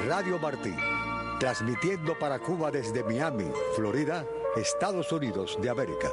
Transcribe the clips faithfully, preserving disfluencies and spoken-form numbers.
Radio Martí, transmitiendo para Cuba desde Miami, Florida, Estados Unidos de América.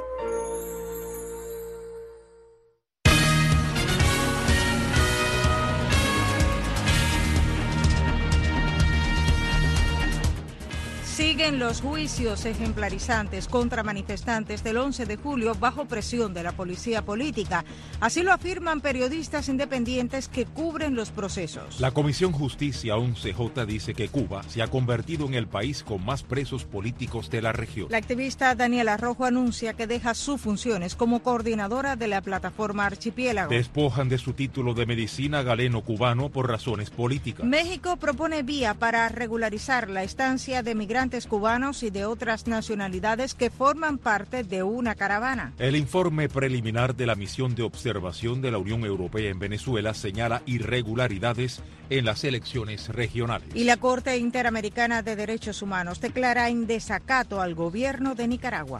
Siguen los juicios ejemplarizantes contra manifestantes del once de julio bajo presión de la policía política. Así lo afirman periodistas independientes que cubren los procesos. La Comisión Justicia once J dice que Cuba se ha convertido en el país con más presos políticos de la región. La activista Daniela Rojo anuncia que deja sus funciones como coordinadora de la plataforma Archipiélago. Despojan de su título de medicina galeno-cubano por razones políticas. México propone vía para regularizar la estancia de migrantes cubanos y de otras nacionalidades que forman parte de una caravana. El informe preliminar de la misión de observación de la Unión Europea en Venezuela señala irregularidades en las elecciones regionales. Y la Corte Interamericana de Derechos Humanos declara en desacato al gobierno de Nicaragua.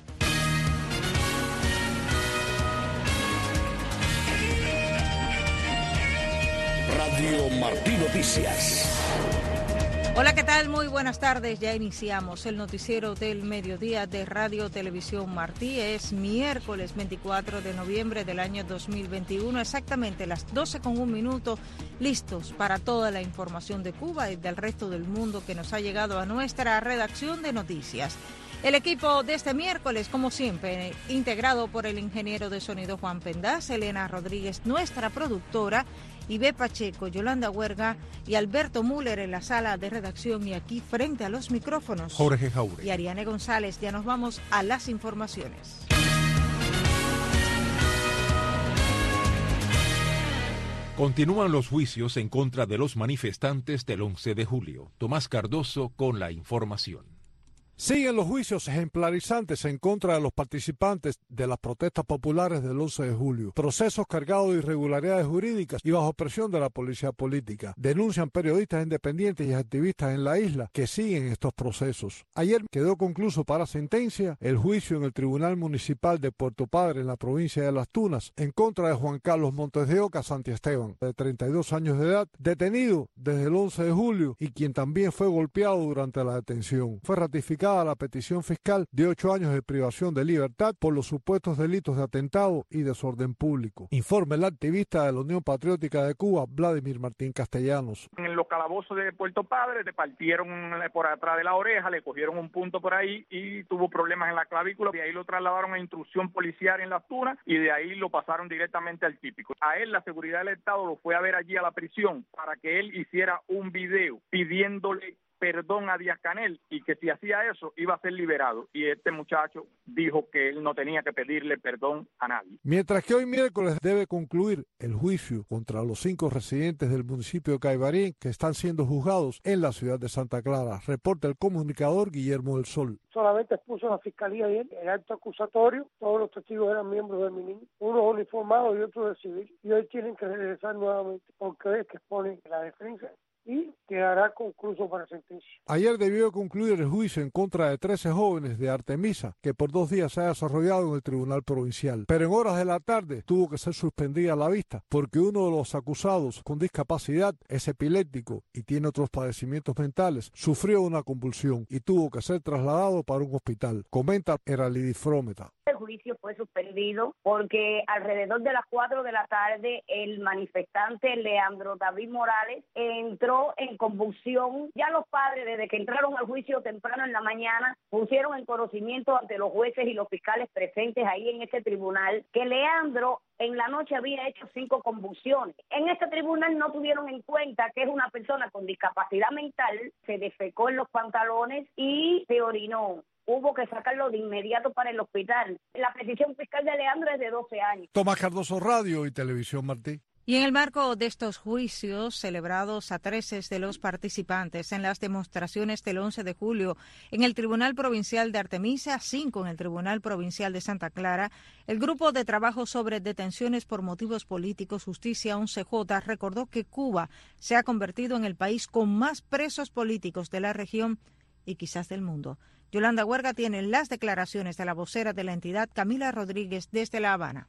Radio Martí Noticias. Hola, ¿qué tal? Muy buenas tardes. Ya iniciamos el noticiero del mediodía de Radio Televisión Martí. Es miércoles veinticuatro de noviembre del año dos mil veintiuno, exactamente las doce con un minuto, listos para toda la información de Cuba y del resto del mundo que nos ha llegado a nuestra redacción de noticias. El equipo de este miércoles, como siempre, integrado por el ingeniero de sonido Juan Pendaz, Elena Rodríguez, nuestra productora, Ibe Pacheco, Yolanda Huerga y Alberto Müller en la sala de redacción y aquí frente a los micrófonos. Jorge Jaure. Y Ariane González. Ya nos vamos a las informaciones. Continúan los juicios en contra de los manifestantes del once de julio. Tomás Cardoso con la información. Siguen los juicios ejemplarizantes en contra de los participantes de las protestas populares del once de julio. Procesos cargados de irregularidades jurídicas y bajo presión de la policía política. Denuncian periodistas independientes y activistas en la isla que siguen estos procesos. Ayer quedó concluso para sentencia el juicio en el Tribunal Municipal de Puerto Padre, en la provincia de Las Tunas, en contra de Juan Carlos Montes de Oca Santiesteban, de treinta y dos años de edad, detenido desde el once de julio y quien también fue golpeado durante la detención. Fue ratificado a la petición fiscal de ocho años de privación de libertad por los supuestos delitos de atentado y desorden público. Informa el activista de la Unión Patriótica de Cuba, Vladimir Martín Castellanos. En los calabozos de Puerto Padre le partieron por atrás de la oreja, le cogieron un punto por ahí y tuvo problemas en la clavícula. De ahí lo trasladaron a instrucción policial en Las Tunas y de ahí lo pasaron directamente al típico. A él la seguridad del Estado lo fue a ver allí a la prisión para que él hiciera un video pidiéndole perdón a Díaz-Canel y que si hacía eso iba a ser liberado, y este muchacho dijo que él no tenía que pedirle perdón a nadie. Mientras que hoy miércoles debe concluir el juicio contra los cinco residentes del municipio de Caibarín que están siendo juzgados en la ciudad de Santa Clara, reporta el comunicador Guillermo del Sol. Solamente expuso la fiscalía ayer el acto acusatorio, todos los testigos eran miembros del MININ, unos uniformados y otros de civil, y hoy tienen que regresar nuevamente porque es que exponen la defensa y quedará concluso para sentencia. Ayer debió concluir el juicio en contra de trece jóvenes de Artemisa, que por dos días se ha desarrollado en el Tribunal Provincial. Pero en horas de la tarde tuvo que ser suspendida la vista, porque uno de los acusados con discapacidad es epiléptico y tiene otros padecimientos mentales. Sufrió una convulsión y tuvo que ser trasladado para un hospital. Comenta Eralidis Frometa. El juicio fue suspendido porque alrededor de las cuatro de la tarde el manifestante Leandro David Morales entró en convulsión. Ya los padres, desde que entraron al juicio temprano en la mañana, pusieron en conocimiento ante los jueces y los fiscales presentes ahí en este tribunal que Leandro en la noche había hecho cinco convulsiones. En este tribunal no tuvieron en cuenta que es una persona con discapacidad mental, se defecó en los pantalones y se orinó. Hubo que sacarlo de inmediato para el hospital. La petición fiscal de Leandro es de doce años. Tomás Cardoso, Radio y Televisión Martí. Y en el marco de estos juicios celebrados a trece de los participantes en las demostraciones del once de julio en el Tribunal Provincial de Artemisa, cinco en el Tribunal Provincial de Santa Clara, el Grupo de Trabajo sobre Detenciones por Motivos Políticos Justicia once J recordó que Cuba se ha convertido en el país con más presos políticos de la región y quizás del mundo. Yolanda Huerga tiene las declaraciones de la vocera de la entidad, Camila Rodríguez, desde La Habana.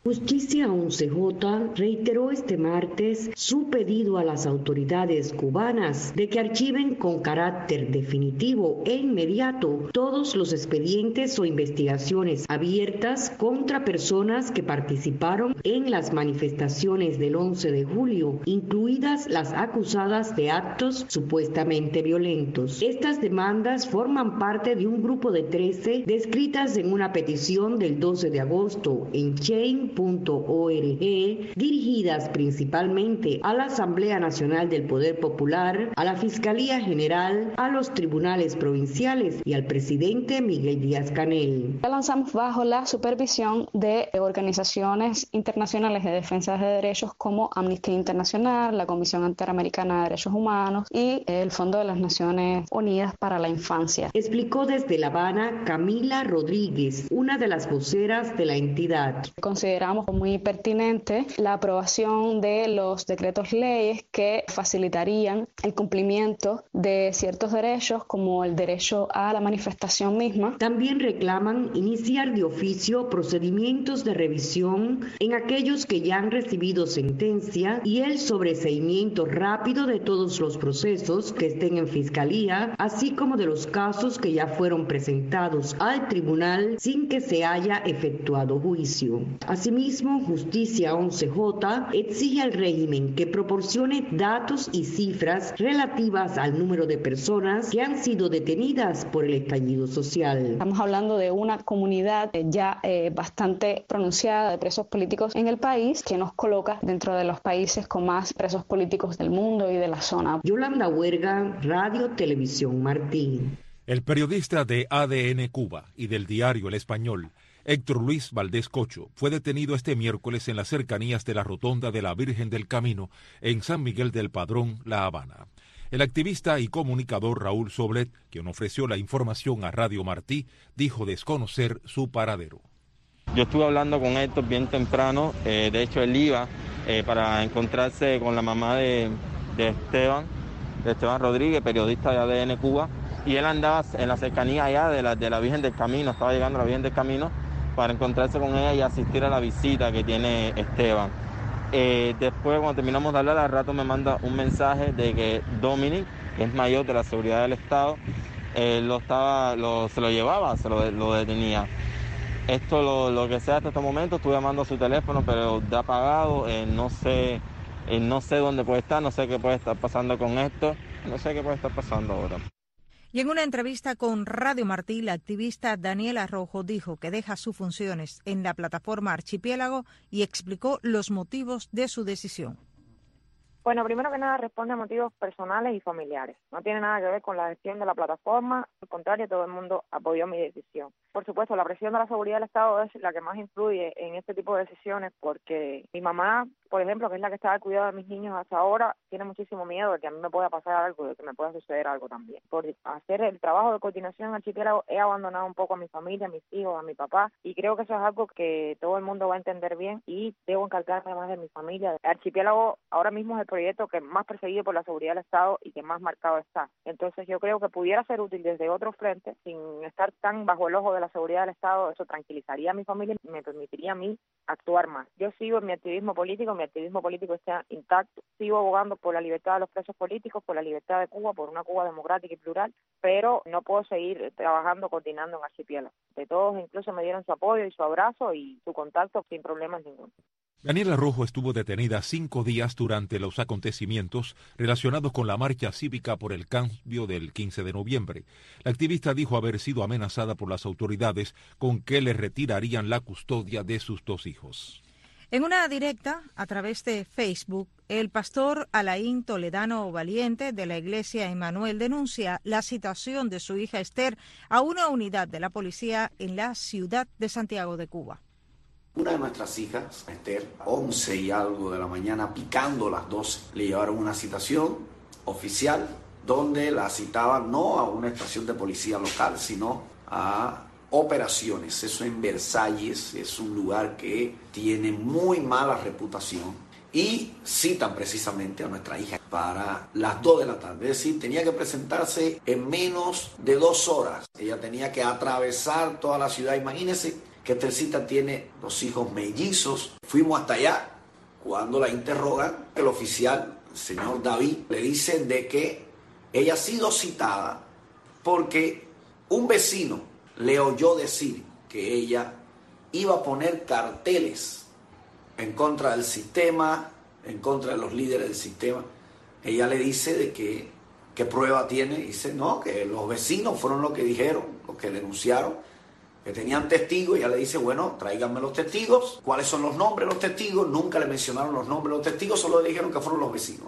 Justicia once J reiteró este martes su pedido a las autoridades cubanas de que archiven con carácter definitivo e inmediato todos los expedientes o investigaciones abiertas contra personas que participaron en las manifestaciones del once de julio, incluidas las acusadas de actos supuestamente violentos. Estas demandas forman parte de un grupo de trece descritas en una petición del doce de agosto en Chain punto org, dirigidas principalmente a la Asamblea Nacional del Poder Popular, a la Fiscalía General, a los tribunales provinciales y al presidente Miguel Díaz-Canel. La lanzamos bajo la supervisión de organizaciones internacionales de defensa de derechos como Amnistía Internacional, la Comisión Interamericana de Derechos Humanos y el Fondo de las Naciones Unidas para la Infancia. Explicó desde La Habana Camila Rodríguez, una de las voceras de la entidad. Consideramos muy pertinente la aprobación de los decretos leyes que facilitarían el cumplimiento de ciertos derechos como el derecho a la manifestación misma. También reclaman iniciar de oficio procedimientos de revisión en aquellos que ya han recibido sentencia y el sobreseimiento rápido de todos los procesos que estén en fiscalía, así como de los casos que ya fueron presentados al tribunal sin que se haya efectuado juicio. Asimismo, Justicia once J exige al régimen que proporcione datos y cifras relativas al número de personas que han sido detenidas por el estallido social. Estamos hablando de una comunidad ya eh, bastante pronunciada de presos políticos en el país, que nos coloca dentro de los países con más presos políticos del mundo y de la zona. Yolanda Huerga, Radio Televisión Martín. El periodista de A D N Cuba y del diario El Español, Héctor Luis Valdés Cocho, fue detenido este miércoles en las cercanías de la Rotonda de la Virgen del Camino, en San Miguel del Padrón, La Habana. El activista y comunicador Raúl Soblet, quien ofreció la información a Radio Martí, dijo desconocer su paradero. Yo estuve hablando con Héctor bien temprano, eh, de hecho él iba eh, para encontrarse con la mamá de, de Esteban, de Esteban Rodríguez, periodista de A D N Cuba, y él andaba en la cercanía allá de la, de la Virgen del Camino, estaba llegando a la Virgen del Camino para encontrarse con ella y asistir a la visita que tiene Esteban. Eh, después, cuando terminamos de hablar, al rato me manda un mensaje de que Dominic, que es mayor de la seguridad del Estado, eh, lo estaba, lo, se lo llevaba, se lo, lo detenía. Esto, lo, lo que sea hasta este momento, estuve llamando a su teléfono, pero de apagado, eh, no sé, eh, no sé dónde puede estar, no sé qué puede estar pasando con esto, no sé qué puede estar pasando ahora. Y en una entrevista con Radio Martí, la activista Daniela Rojo dijo que deja sus funciones en la plataforma Archipiélago y explicó los motivos de su decisión. Bueno, primero que nada responde a motivos personales y familiares. No tiene nada que ver con la gestión de la plataforma, al contrario, todo el mundo apoyó mi decisión. Por supuesto, la presión de la seguridad del Estado es la que más influye en este tipo de decisiones porque mi mamá, por ejemplo, que es la que está al cuidado de mis niños hasta ahora, tiene muchísimo miedo de que a mí me pueda pasar algo, de que me pueda suceder algo también. Por hacer el trabajo de coordinación en Archipiélago he abandonado un poco a mi familia, a mis hijos, a mi papá, y creo que eso es algo que todo el mundo va a entender bien y debo encargarme más de mi familia. Archipiélago ahora mismo es el proyecto que más perseguido por la seguridad del Estado y que más marcado está. Entonces yo creo que pudiera ser útil desde otro frente, sin estar tan bajo el ojo de la seguridad del Estado. Eso tranquilizaría a mi familia y me permitiría a mí actuar más. Yo sigo en mi activismo político, mi activismo político está intacto, sigo abogando por la libertad de los presos políticos, por la libertad de Cuba, por una Cuba democrática y plural, pero no puedo seguir trabajando, coordinando en Archipiélago. De todos incluso me dieron su apoyo y su abrazo y su contacto sin problemas ninguno. Daniela Rojo estuvo detenida cinco días durante los acontecimientos relacionados con la marcha cívica por el cambio del quince de noviembre. La activista dijo haber sido amenazada por las autoridades con que le retirarían la custodia de sus dos hijos. En una directa a través de Facebook, el pastor Alain Toledano Valiente de la Iglesia Emmanuel denuncia la citación de su hija Esther a una unidad de la policía en la ciudad de Santiago de Cuba. Una de nuestras hijas, Esther, once y algo de la mañana, picando las doce, le llevaron una citación oficial donde la citaban no a una estación de policía local, sino a operaciones. Eso en Versalles, es un lugar que tiene muy mala reputación. Y citan precisamente a nuestra hija para las dos de la tarde. Es decir, tenía que presentarse en menos de dos horas. Ella tenía que atravesar toda la ciudad. Imagínense que Teresita tiene dos hijos mellizos. Fuimos hasta allá. Cuando la interrogan, el oficial, el señor David, le dice de que ella ha sido citada porque un vecino le oyó decir que ella iba a poner carteles en contra del sistema, en contra de los líderes del sistema. Ella le dice de que qué prueba tiene. Dice, no, que los vecinos fueron los que dijeron, los que denunciaron, que tenían testigos. Ella le dice, bueno, tráiganme los testigos. ¿Cuáles son los nombres de los testigos? Nunca le mencionaron los nombres de los testigos, solo le dijeron que fueron los vecinos.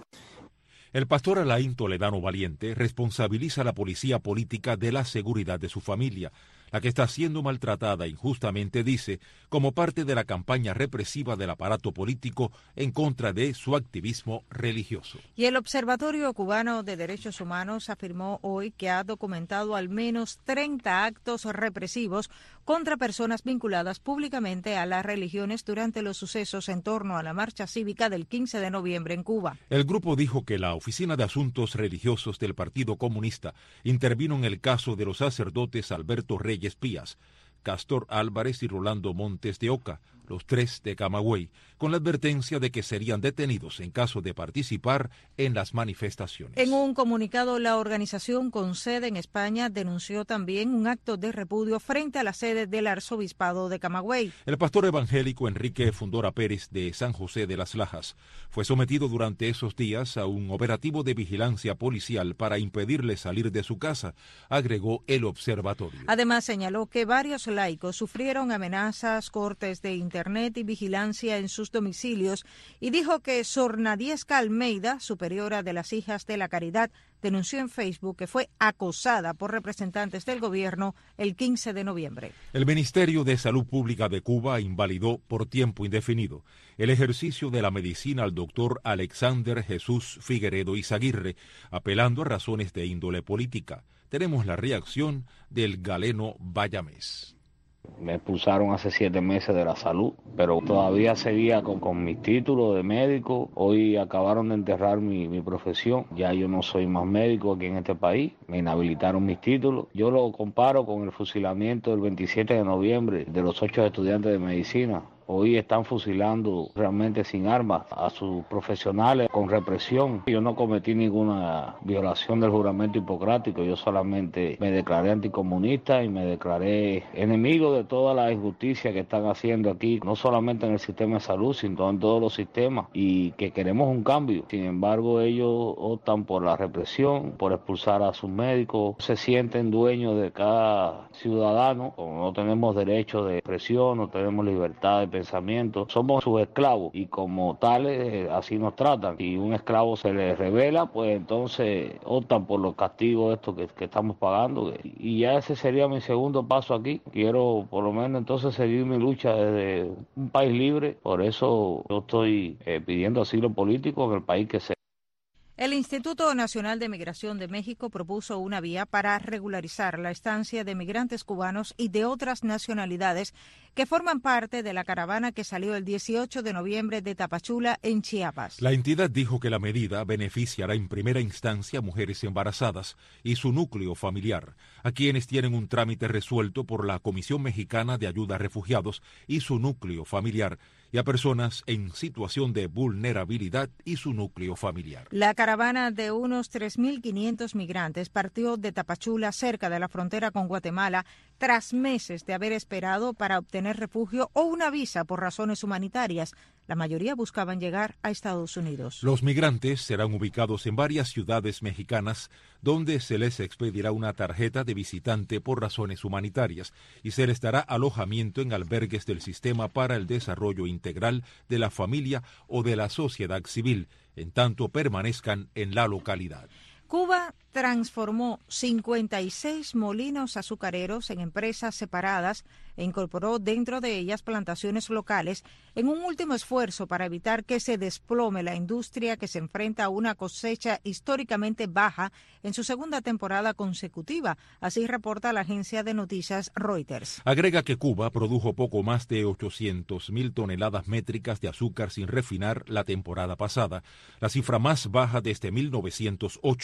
El pastor Alain Toledano Valiente responsabiliza a la policía política de la seguridad de su familia, la que está siendo maltratada injustamente, dice, como parte de la campaña represiva del aparato político en contra de su activismo religioso. Y el Observatorio Cubano de Derechos Humanos afirmó hoy que ha documentado al menos treinta actos represivos contra personas vinculadas públicamente a las religiones durante los sucesos en torno a la marcha cívica del quince de noviembre en Cuba. El grupo dijo que la Oficina de Asuntos Religiosos del Partido Comunista intervino en el caso de los sacerdotes Alberto Reyes Pías, Castor Álvarez y Rolando Montes de Oca, los tres de Camagüey, con la advertencia de que serían detenidos en caso de participar en las manifestaciones. En un comunicado, la organización con sede en España denunció también un acto de repudio frente a la sede del Arzobispado de Camagüey. El pastor evangélico Enrique Fundora Pérez de San José de las Lajas fue sometido durante esos días a un operativo de vigilancia policial para impedirle salir de su casa, agregó el observatorio. Además, señaló que varios laicos sufrieron amenazas, cortes de Internet y vigilancia en sus domicilios, y dijo que Sornadiesca Almeida, superiora de las Hijas de la Caridad, denunció en Facebook que fue acosada por representantes del gobierno el quince de noviembre. El Ministerio de Salud Pública de Cuba invalidó por tiempo indefinido el ejercicio de la medicina al doctor Alexander Jesús Figueredo Izaguirre, apelando a razones de índole política. Tenemos la reacción del galeno Bayamés. Me expulsaron hace siete meses de la salud, pero todavía seguía con, con mis títulos de médico. Hoy acabaron de enterrar mi, mi profesión. Ya yo no soy más médico aquí en este país. Me inhabilitaron mis títulos. Yo lo comparo con el fusilamiento del veintisiete de noviembre de los ocho estudiantes de medicina. Hoy están fusilando realmente sin armas a sus profesionales con represión. Yo no cometí ninguna violación del juramento hipocrático. Yo solamente me declaré anticomunista y me declaré enemigo de toda la injusticia que están haciendo aquí, no solamente en el sistema de salud, sino en todos los sistemas, y que queremos un cambio. Sin embargo, ellos optan por la represión, por expulsar a sus médicos. Se sienten dueños de cada ciudadano. Como no tenemos derecho de expresión, no tenemos libertad de pensamiento, somos sus esclavos, y como tales así nos tratan. Si un esclavo se les revela, pues entonces optan por los castigos estos que, que estamos pagando, y ya ese sería mi segundo paso aquí. Quiero por lo menos entonces seguir mi lucha desde un país libre. Por eso yo estoy eh, pidiendo asilo político en el país que sea. El Instituto Nacional de Migración de México propuso una vía para regularizar la estancia de migrantes cubanos y de otras nacionalidades que forman parte de la caravana que salió el dieciocho de noviembre de Tapachula, en Chiapas. La entidad dijo que la medida beneficiará en primera instancia a mujeres embarazadas y su núcleo familiar, a quienes tienen un trámite resuelto por la Comisión Mexicana de Ayuda a Refugiados y su núcleo familiar, y a personas en situación de vulnerabilidad y su núcleo familiar. La caravana de unos tres mil quinientos migrantes partió de Tapachula, cerca de la frontera con Guatemala, tras meses de haber esperado para obtener refugio o una visa por razones humanitarias. La mayoría buscaban llegar a Estados Unidos. Los migrantes serán ubicados en varias ciudades mexicanas donde se les expedirá una tarjeta de visitante por razones humanitarias y se les dará alojamiento en albergues del Sistema para el Desarrollo Integral de la Familia o de la Sociedad Civil, en tanto permanezcan en la localidad. Cuba transformó cincuenta y seis molinos azucareros en empresas separadas e incorporó dentro de ellas plantaciones locales en un último esfuerzo para evitar que se desplome la industria que se enfrenta a una cosecha históricamente baja en su segunda temporada consecutiva, así reporta la agencia de noticias Reuters. Agrega que Cuba produjo poco más de ochocientas mil toneladas métricas de azúcar sin refinar la temporada pasada, la cifra más baja desde mil novecientos ocho,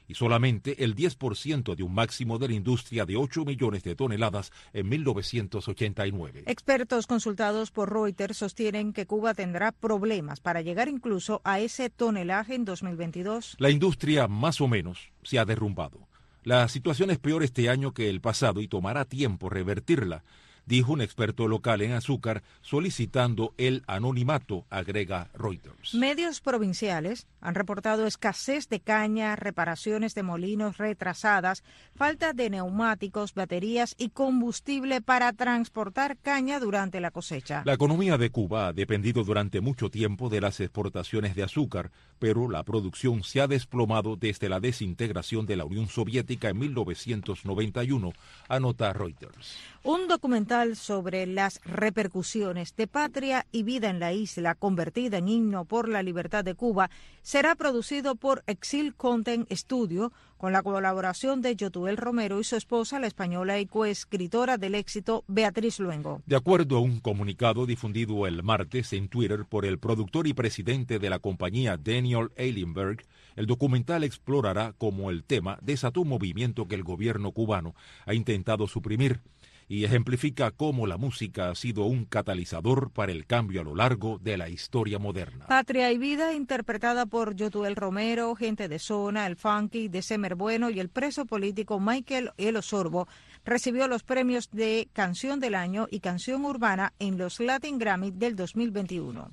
y solamente el diez por ciento de un máximo de la industria de ocho millones de toneladas en mil novecientos ochenta y nueve. Expertos consultados por Reuters sostienen que Cuba tendrá problemas para llegar incluso a ese tonelaje en dos mil veintidós. La industria más o menos se ha derrumbado. La situación es peor este año que el pasado y tomará tiempo revertirla, dijo un experto local en azúcar solicitando el anonimato, agrega Reuters. Medios provinciales han reportado escasez de caña, reparaciones de molinos retrasadas, falta de neumáticos, baterías y combustible para transportar caña durante la cosecha. La economía de Cuba ha dependido durante mucho tiempo de las exportaciones de azúcar, pero la producción se ha desplomado desde la desintegración de la Unión Soviética en mil novecientos noventa y uno, anota Reuters. Un documental sobre las repercusiones de Patria y Vida en la Isla, convertida en himno por la libertad de Cuba, será producido por Exil Content Studio, con la colaboración de Yotuel Romero y su esposa, la española y coescritora del éxito Beatriz Luengo. De acuerdo a un comunicado difundido el martes en Twitter por el productor y presidente de la compañía Daniel Eilenberg, el documental explorará cómo el tema desató un movimiento que el gobierno cubano ha intentado suprimir y ejemplifica cómo la música ha sido un catalizador para el cambio a lo largo de la historia moderna. Patria y Vida, interpretada por Yotuel Romero, Gente de Zona, El Funky, de Semer Bueno y el preso político Michael El Osorbo, recibió los premios de Canción del Año y Canción Urbana en los Latin Grammy del dos mil veintiuno.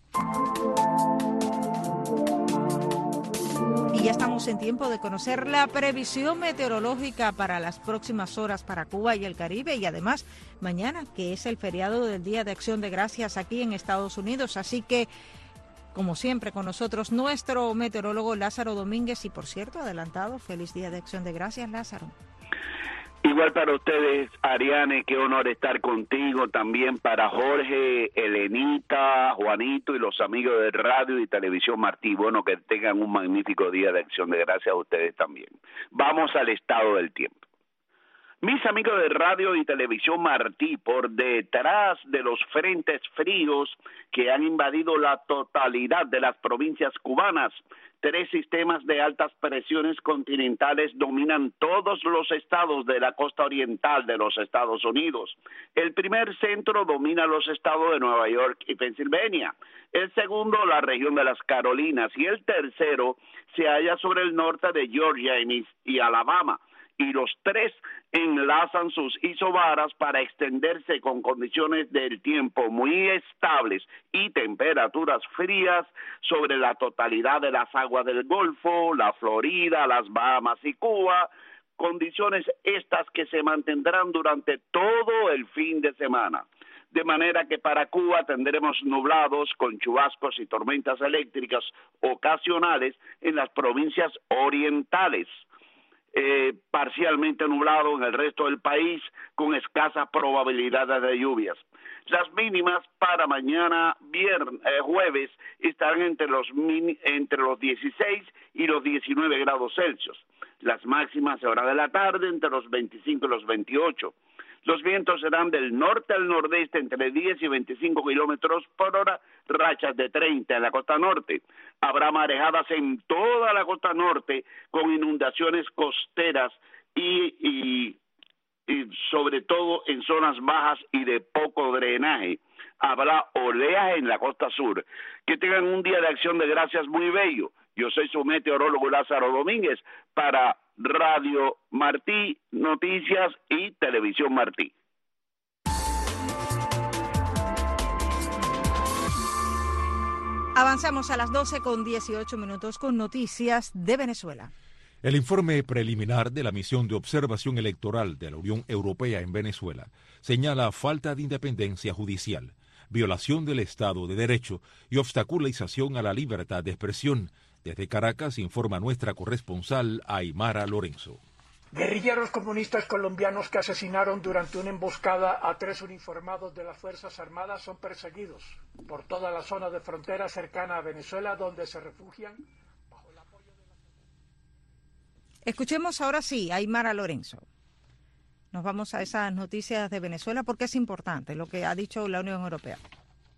Y ya estamos en tiempo de conocer la previsión meteorológica para las próximas horas para Cuba y el Caribe, y además mañana, que es el feriado del Día de Acción de Gracias aquí en Estados Unidos. Así que, como siempre, con nosotros nuestro meteorólogo Lázaro Domínguez. Y por cierto, adelantado, feliz Día de Acción de Gracias, Lázaro. Igual para ustedes, Ariane, qué honor estar contigo, también para Jorge, Elenita, Juanito y los amigos de Radio y Televisión Martí. Bueno, que tengan un magnífico Día de Acción de Gracias a ustedes también. Vamos al estado del tiempo. Mis amigos de Radio y Televisión Martí, por detrás de los frentes fríos que han invadido la totalidad de las provincias cubanas, tres sistemas de altas presiones continentales dominan todos los estados de la costa oriental de los Estados Unidos. El primer centro domina los estados de Nueva York y Pensilvania, el segundo la región de las Carolinas y el tercero se halla sobre el norte de Georgia y Alabama. Y los tres enlazan sus isobaras para extenderse con condiciones del tiempo muy estables y temperaturas frías sobre la totalidad de las aguas del Golfo, la Florida, las Bahamas y Cuba, condiciones estas que se mantendrán durante todo el fin de semana. De manera que para Cuba tendremos nublados con chubascos y tormentas eléctricas ocasionales en las provincias orientales. Eh, parcialmente nublado en el resto del país con escasas probabilidades de lluvias. Las mínimas para mañana viernes, eh, jueves estarán entre los, min, entre los dieciséis y los diecinueve grados Celsius. Las máximas a hora de la tarde entre los veinticinco y los veintiocho. Los vientos serán del norte al nordeste entre diez y veinticinco kilómetros por hora, rachas de treinta en la costa norte. Habrá marejadas en toda la costa norte con inundaciones costeras y, y, y sobre todo en zonas bajas y de poco drenaje. Habrá oleaje en la costa sur. Que tengan un día de Acción de Gracias muy bello. Yo soy su meteorólogo Lázaro Domínguez para Radio Martí, Noticias y Televisión Martí. Avanzamos a las doce con dieciocho minutos con noticias de Venezuela. El informe preliminar de la misión de observación electoral de la Unión Europea en Venezuela señala falta de independencia judicial, violación del Estado de Derecho y obstaculización a la libertad de expresión. Desde Caracas informa nuestra corresponsal Aymara Lorenzo. Guerrilleros comunistas colombianos que asesinaron durante una emboscada a tres uniformados de las Fuerzas Armadas son perseguidos por toda la zona de frontera cercana a Venezuela, donde se refugian bajo el apoyo de la... Escuchemos ahora sí a Aymara Lorenzo. Nos vamos a esas noticias de Venezuela porque es importante lo que ha dicho la Unión Europea.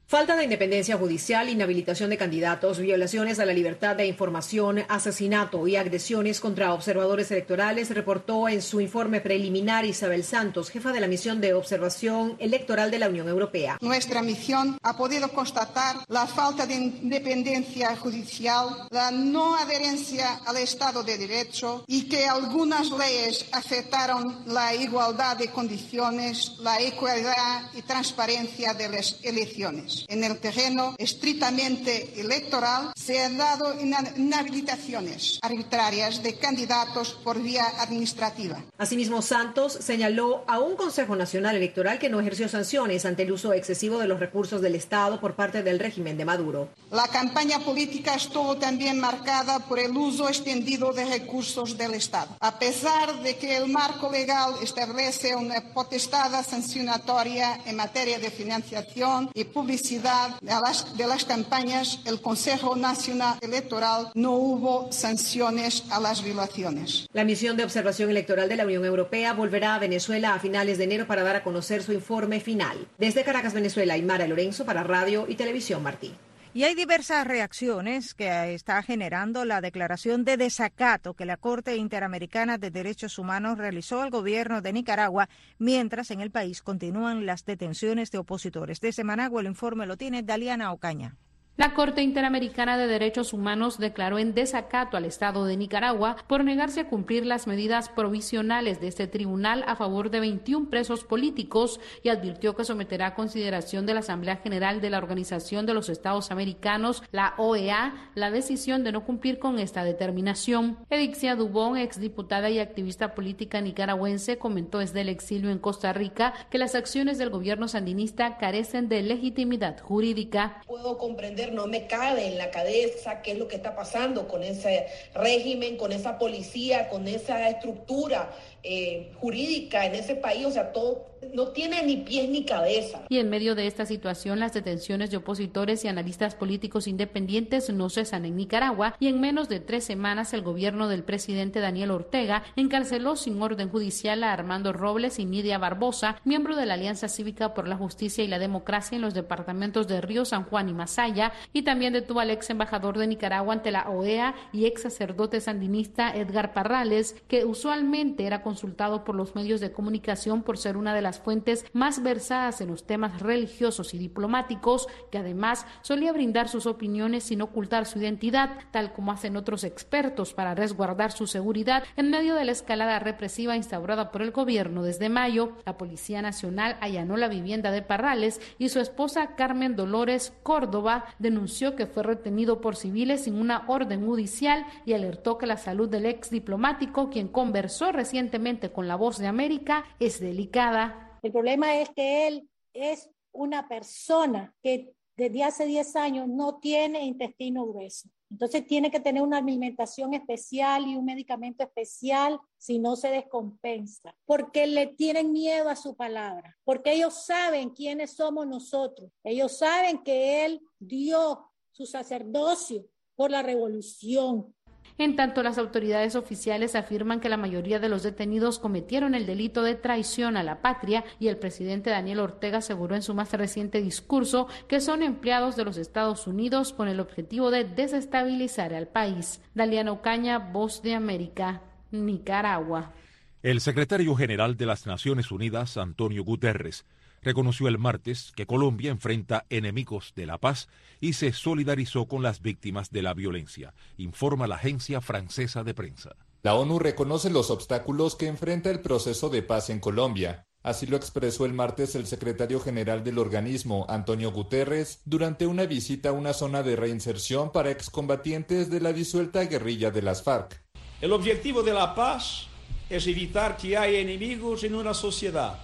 Falta de independencia judicial, inhabilitación de candidatos, violaciones a la libertad de información, asesinato y agresiones contra observadores electorales, reportó en su informe preliminar Isabel Santos, jefa de la misión de observación electoral de la Unión Europea. Nuestra misión ha podido constatar la falta de independencia judicial, la no adherencia al Estado de Derecho y que algunas leyes afectaron la igualdad de condiciones, la equidad y transparencia de las elecciones. En el terreno estrictamente electoral se han dado inhabilitaciones arbitrarias de candidatos por vía administrativa. Asimismo, Santos señaló a un Consejo Nacional Electoral que no ejerció sanciones ante el uso excesivo de los recursos del Estado por parte del régimen de Maduro. La campaña política estuvo también marcada por el uso extendido de recursos del Estado. A pesar de que el marco legal establece una potestad sancionatoria en materia de financiación y publicidad de las, de las campañas, el Consejo Nacional Electoral no hubo sanciones a las violaciones. La misión de observación electoral de la Unión Europea volverá a Venezuela a finales de enero para dar a conocer su informe final. Desde Caracas, Venezuela, Aymara Lorenzo para Radio y Televisión Martí. Y hay diversas reacciones que está generando la declaración de desacato que la Corte Interamericana de Derechos Humanos realizó al gobierno de Nicaragua, mientras en el país continúan las detenciones de opositores. Desde Managua el informe lo tiene Daliana Ocaña. La Corte Interamericana de Derechos Humanos declaró en desacato al Estado de Nicaragua por negarse a cumplir las medidas provisionales de este tribunal a favor de veintiún presos políticos y advirtió que someterá a consideración de la Asamblea General de la Organización de los Estados Americanos, la O E A, la decisión de no cumplir con esta determinación. Edixia Dubón, exdiputada y activista política nicaragüense, comentó desde el exilio en Costa Rica que las acciones del gobierno sandinista carecen de legitimidad jurídica. Puedo comprender, no me cabe en la cabeza qué es lo que está pasando con ese régimen, con esa policía, con esa estructura eh, jurídica en ese país, o sea, todo no tiene ni pies ni cabeza. Y en medio de esta situación, las detenciones de opositores y analistas políticos independientes no cesan en Nicaragua y en menos de tres semanas el gobierno del presidente Daniel Ortega encarceló sin orden judicial a Armando Robles y Nidia Barbosa, miembro de la Alianza Cívica por la Justicia y la Democracia en los departamentos de Río, San Juan y Masaya, y también detuvo al ex embajador de Nicaragua ante la O E A y ex sacerdote sandinista Edgar Parrales, que usualmente era consultado por los medios de comunicación por ser una de las fuentes más versadas en los temas religiosos y diplomáticos, que además solía brindar sus opiniones sin ocultar su identidad, tal como hacen otros expertos para resguardar su seguridad en medio de la escalada represiva instaurada por el gobierno desde mayo. La Policía Nacional allanó la vivienda de Parrales y su esposa Carmen Dolores Córdoba denunció que fue retenido por civiles sin una orden judicial y alertó que la salud del ex diplomático, quien conversó recientemente con La Voz de América, es delicada. El problema es que él es una persona que desde hace diez años no tiene intestino grueso. Entonces tiene que tener una alimentación especial y un medicamento especial, si no se descompensa, porque le tienen miedo a su palabra, porque ellos saben quiénes somos nosotros. Ellos saben que él dio su sacerdocio por la revolución. En tanto, las autoridades oficiales afirman que la mayoría de los detenidos cometieron el delito de traición a la patria y el presidente Daniel Ortega aseguró en su más reciente discurso que son empleados de los Estados Unidos con el objetivo de desestabilizar al país. Daliana Ocaña, Voz de América, Nicaragua. El secretario general de las Naciones Unidas, Antonio Guterres, reconoció el martes que Colombia enfrenta enemigos de la paz y se solidarizó con las víctimas de la violencia, informa la agencia francesa de prensa. La ONU reconoce los obstáculos que enfrenta el proceso de paz en Colombia. Así lo expresó el martes el secretario general del organismo, Antonio Guterres, durante una visita a una zona de reinserción para excombatientes de la disuelta guerrilla de las FARC. El objetivo de la paz es evitar que haya enemigos en una sociedad.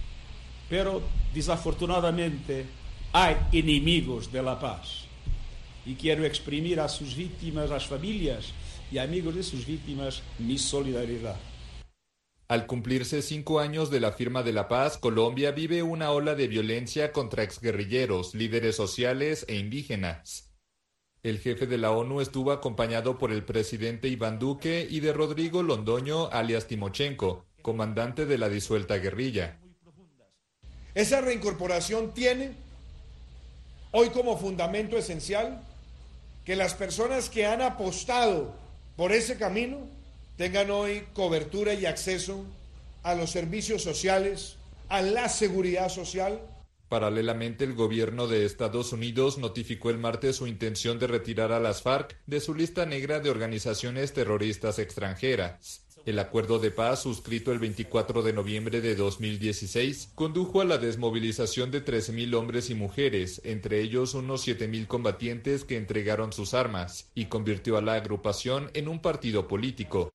Pero, desafortunadamente, hay enemigos de la paz. Y quiero exprimir a sus víctimas, a las familias y amigos de sus víctimas, mi solidaridad. Al cumplirse cinco años de la firma de la paz, Colombia vive una ola de violencia contra exguerrilleros, líderes sociales e indígenas. El jefe de la ONU estuvo acompañado por el presidente Iván Duque y de Rodrigo Londoño, alias Timochenko, comandante de la disuelta guerrilla. Esa reincorporación tiene hoy como fundamento esencial que las personas que han apostado por ese camino tengan hoy cobertura y acceso a los servicios sociales, a la seguridad social. Paralelamente, el gobierno de Estados Unidos notificó el martes su intención de retirar a las FARC de su lista negra de organizaciones terroristas extranjeras. El acuerdo de paz, suscrito el veinticuatro de noviembre de dos mil dieciséis, condujo a la desmovilización de trece mil hombres y mujeres, entre ellos unos siete mil combatientes que entregaron sus armas, y convirtió a la agrupación en un partido político.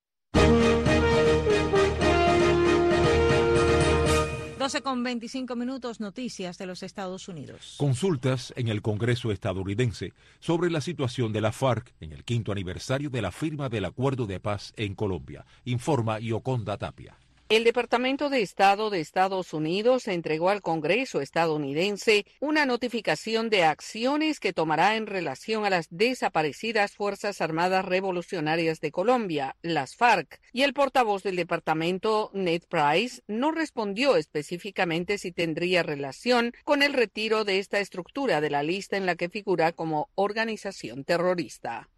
doce con veinticinco minutos, noticias de los Estados Unidos. Consultas en el Congreso estadounidense sobre la situación de la FARC en el quinto aniversario de la firma del Acuerdo de Paz en Colombia, informa Yoconda Tapia. El Departamento de Estado de Estados Unidos entregó al Congreso estadounidense una notificación de acciones que tomará en relación a las desaparecidas Fuerzas Armadas Revolucionarias de Colombia, las FARC, y el portavoz del departamento, Ned Price, no respondió específicamente si tendría relación con el retiro de esta estructura de la lista en la que figura como organización terrorista.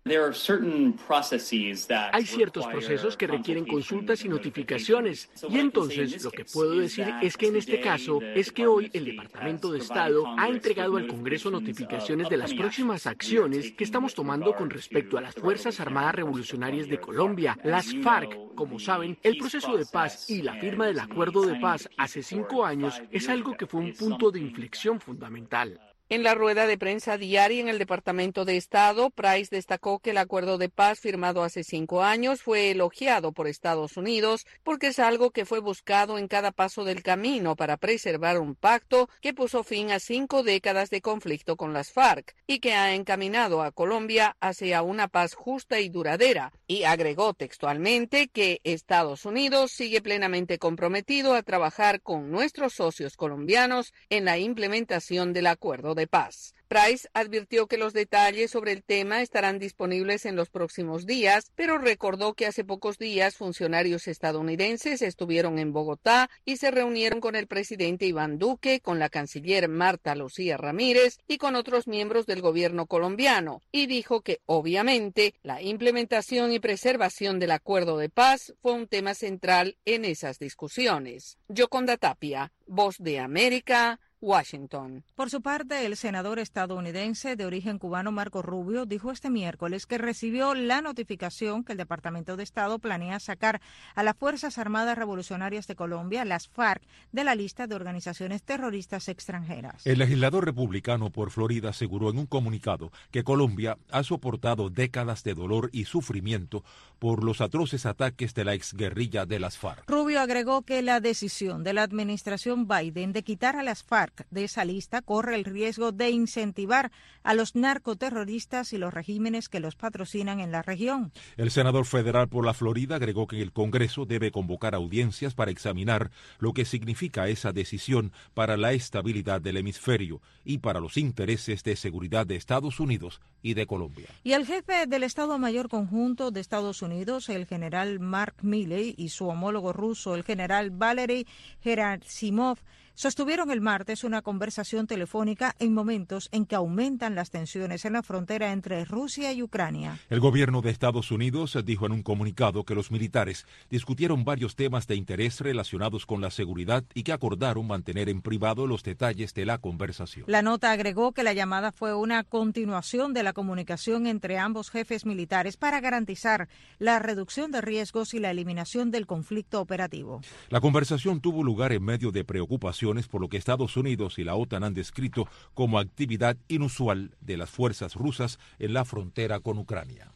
Hay ciertos procesos que requieren consultas y notificaciones. Y entonces lo que puedo decir es que en este caso es que hoy el Departamento de Estado ha entregado al Congreso notificaciones de las próximas acciones que estamos tomando con respecto a las Fuerzas Armadas Revolucionarias de Colombia, las FARC. Como saben, el proceso de paz y la firma del acuerdo de paz hace cinco años es algo que fue un punto de inflexión fundamental. En la rueda de prensa diaria en el Departamento de Estado, Price destacó que el acuerdo de paz firmado hace cinco años fue elogiado por Estados Unidos porque es algo que fue buscado en cada paso del camino para preservar un pacto que puso fin a cinco décadas de conflicto con las FARC y que ha encaminado a Colombia hacia una paz justa y duradera. Y agregó textualmente que Estados Unidos sigue plenamente comprometido a trabajar con nuestros socios colombianos en la implementación del acuerdo de de paz. Price advirtió que los detalles sobre el tema estarán disponibles en los próximos días, pero recordó que hace pocos días funcionarios estadounidenses estuvieron en Bogotá y se reunieron con el presidente Iván Duque, con la canciller Marta Lucía Ramírez y con otros miembros del gobierno colombiano, y dijo que obviamente la implementación y preservación del acuerdo de paz fue un tema central en esas discusiones. Yoconda Tapia, Voz de América, Washington. Por su parte, el senador estadounidense de origen cubano Marco Rubio dijo este miércoles que recibió la notificación que el Departamento de Estado planea sacar a las Fuerzas Armadas Revolucionarias de Colombia, las FARC, de la lista de organizaciones terroristas extranjeras. El legislador republicano por Florida aseguró en un comunicado que Colombia ha soportado décadas de dolor y sufrimiento por los atroces ataques de la exguerrilla de las FARC. Rubio agregó que la decisión de la administración Biden de quitar a las FARC de esa lista corre el riesgo de incentivar a los narcoterroristas y los regímenes que los patrocinan en la región. El senador federal por la Florida agregó que el Congreso debe convocar audiencias para examinar lo que significa esa decisión para la estabilidad del hemisferio y para los intereses de seguridad de Estados Unidos y de Colombia. Y el jefe del Estado Mayor Conjunto de Estados Unidos, el general Mark Milley, y su homólogo ruso, el general Valery Gerasimov, sostuvieron el martes una conversación telefónica en momentos en que aumentan las tensiones en la frontera entre Rusia y Ucrania. El gobierno de Estados Unidos dijo en un comunicado que los militares discutieron varios temas de interés relacionados con la seguridad y que acordaron mantener en privado los detalles de la conversación. La nota agregó que la llamada fue una continuación de la comunicación entre ambos jefes militares para garantizar la reducción de riesgos y la eliminación del conflicto operativo. La conversación tuvo lugar en medio de preocupación por lo que Estados Unidos y la OTAN han descrito como actividad inusual de las fuerzas rusas en la frontera con Ucrania.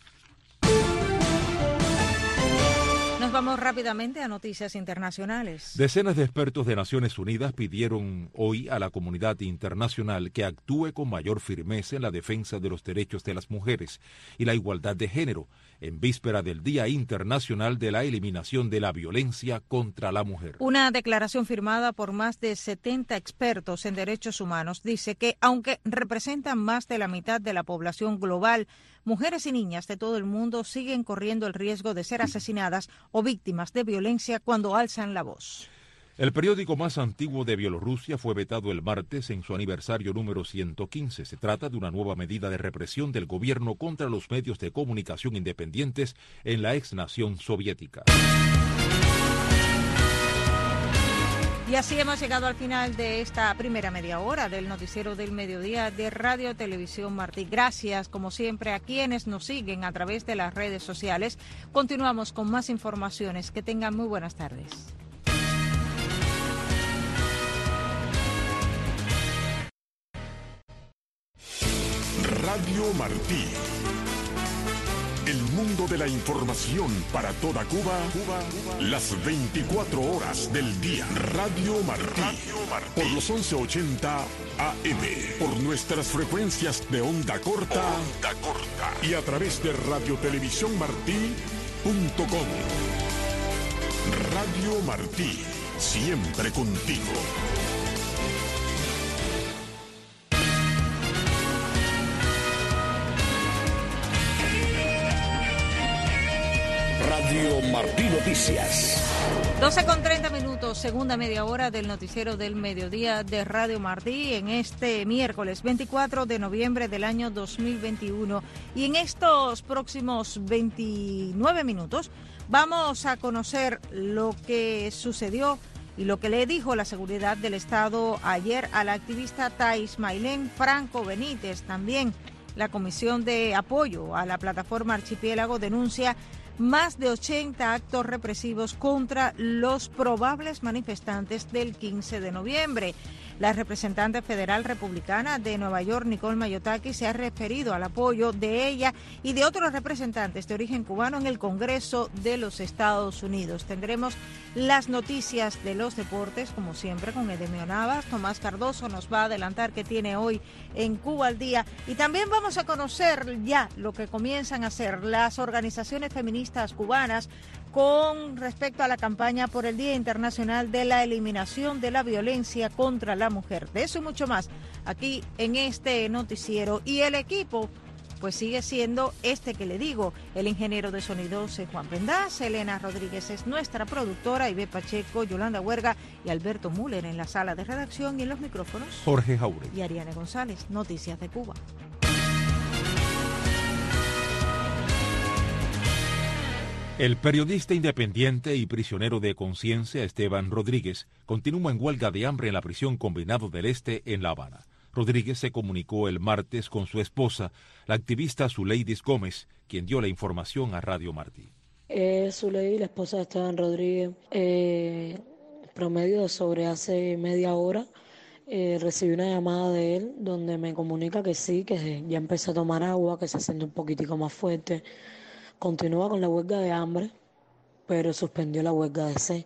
Nos vamos rápidamente a noticias internacionales. Decenas de expertos de Naciones Unidas pidieron hoy a la comunidad internacional que actúe con mayor firmeza en la defensa de los derechos de las mujeres y la igualdad de género, en víspera del Día Internacional de la Eliminación de la Violencia contra la Mujer. Una declaración firmada por más de setenta expertos en derechos humanos dice que, aunque representan más de la mitad de la población global, mujeres y niñas de todo el mundo siguen corriendo el riesgo de ser asesinadas o víctimas de violencia cuando alzan la voz. El periódico más antiguo de Bielorrusia fue vetado el martes en su aniversario número ciento quince. Se trata de una nueva medida de represión del gobierno contra los medios de comunicación independientes en la ex nación soviética. Y así hemos llegado al final de esta primera media hora del noticiero del mediodía de Radio Televisión Martí. Gracias, como siempre, a quienes nos siguen a través de las redes sociales. Continuamos con más informaciones. Que tengan muy buenas tardes. Radio Martí. El mundo de la información para toda Cuba, Cuba, Cuba, las veinticuatro horas del día. Radio Martí. Radio Martí. Por los once ochenta A M. Por nuestras frecuencias de onda corta. Onda corta. Y a través de radio televisión martí punto com. Radio Martí. Siempre contigo. Radio Martí Noticias. doce con treinta minutos, segunda media hora del noticiero del mediodía de Radio Martí en este miércoles veinticuatro de noviembre del año dos mil veintiuno. Y en estos próximos veintinueve minutos vamos a conocer lo que sucedió y lo que le dijo la seguridad del Estado ayer a la activista Thais Maylén Franco Benítez. También la Comisión de Apoyo a la Plataforma Archipiélago denuncia más de ochenta actos represivos contra los probables manifestantes del quince de noviembre. La representante federal republicana de Nueva York, Nicole Mayotaki, se ha referido al apoyo de ella y de otros representantes de origen cubano en el Congreso de los Estados Unidos. Tendremos las noticias de los deportes, como siempre, con Edemio Navas. Tomás Cardoso nos va a adelantar qué tiene hoy en Cuba al Día. Y también vamos a conocer ya lo que comienzan a hacer las organizaciones feministas cubanas con respecto a la campaña por el Día Internacional de la Eliminación de la Violencia contra la Mujer. De eso y mucho más aquí en este noticiero. Y el equipo pues sigue siendo este que le digo, el ingeniero de sonido es Juan Pendaz, Elena Rodríguez es nuestra productora, Ibe Pacheco, Yolanda Huerga y Alberto Müller en la sala de redacción, y en los micrófonos Jorge Jaure y Ariane González. Noticias de Cuba. El periodista independiente y prisionero de conciencia Esteban Rodríguez continúa en huelga de hambre en la prisión Combinado del Este en La Habana. Rodríguez se comunicó el martes con su esposa, la activista Zuleidis Gómez, quien dio la información a Radio Martí. Eh, Zuleidis, la esposa de Esteban Rodríguez, eh, promedio sobre hace media hora, eh, recibí una llamada de él donde me comunica que sí, que ya empezó a tomar agua, que se siente un poquitico más fuerte. Continúa con la huelga de hambre, pero suspendió la huelga de sed.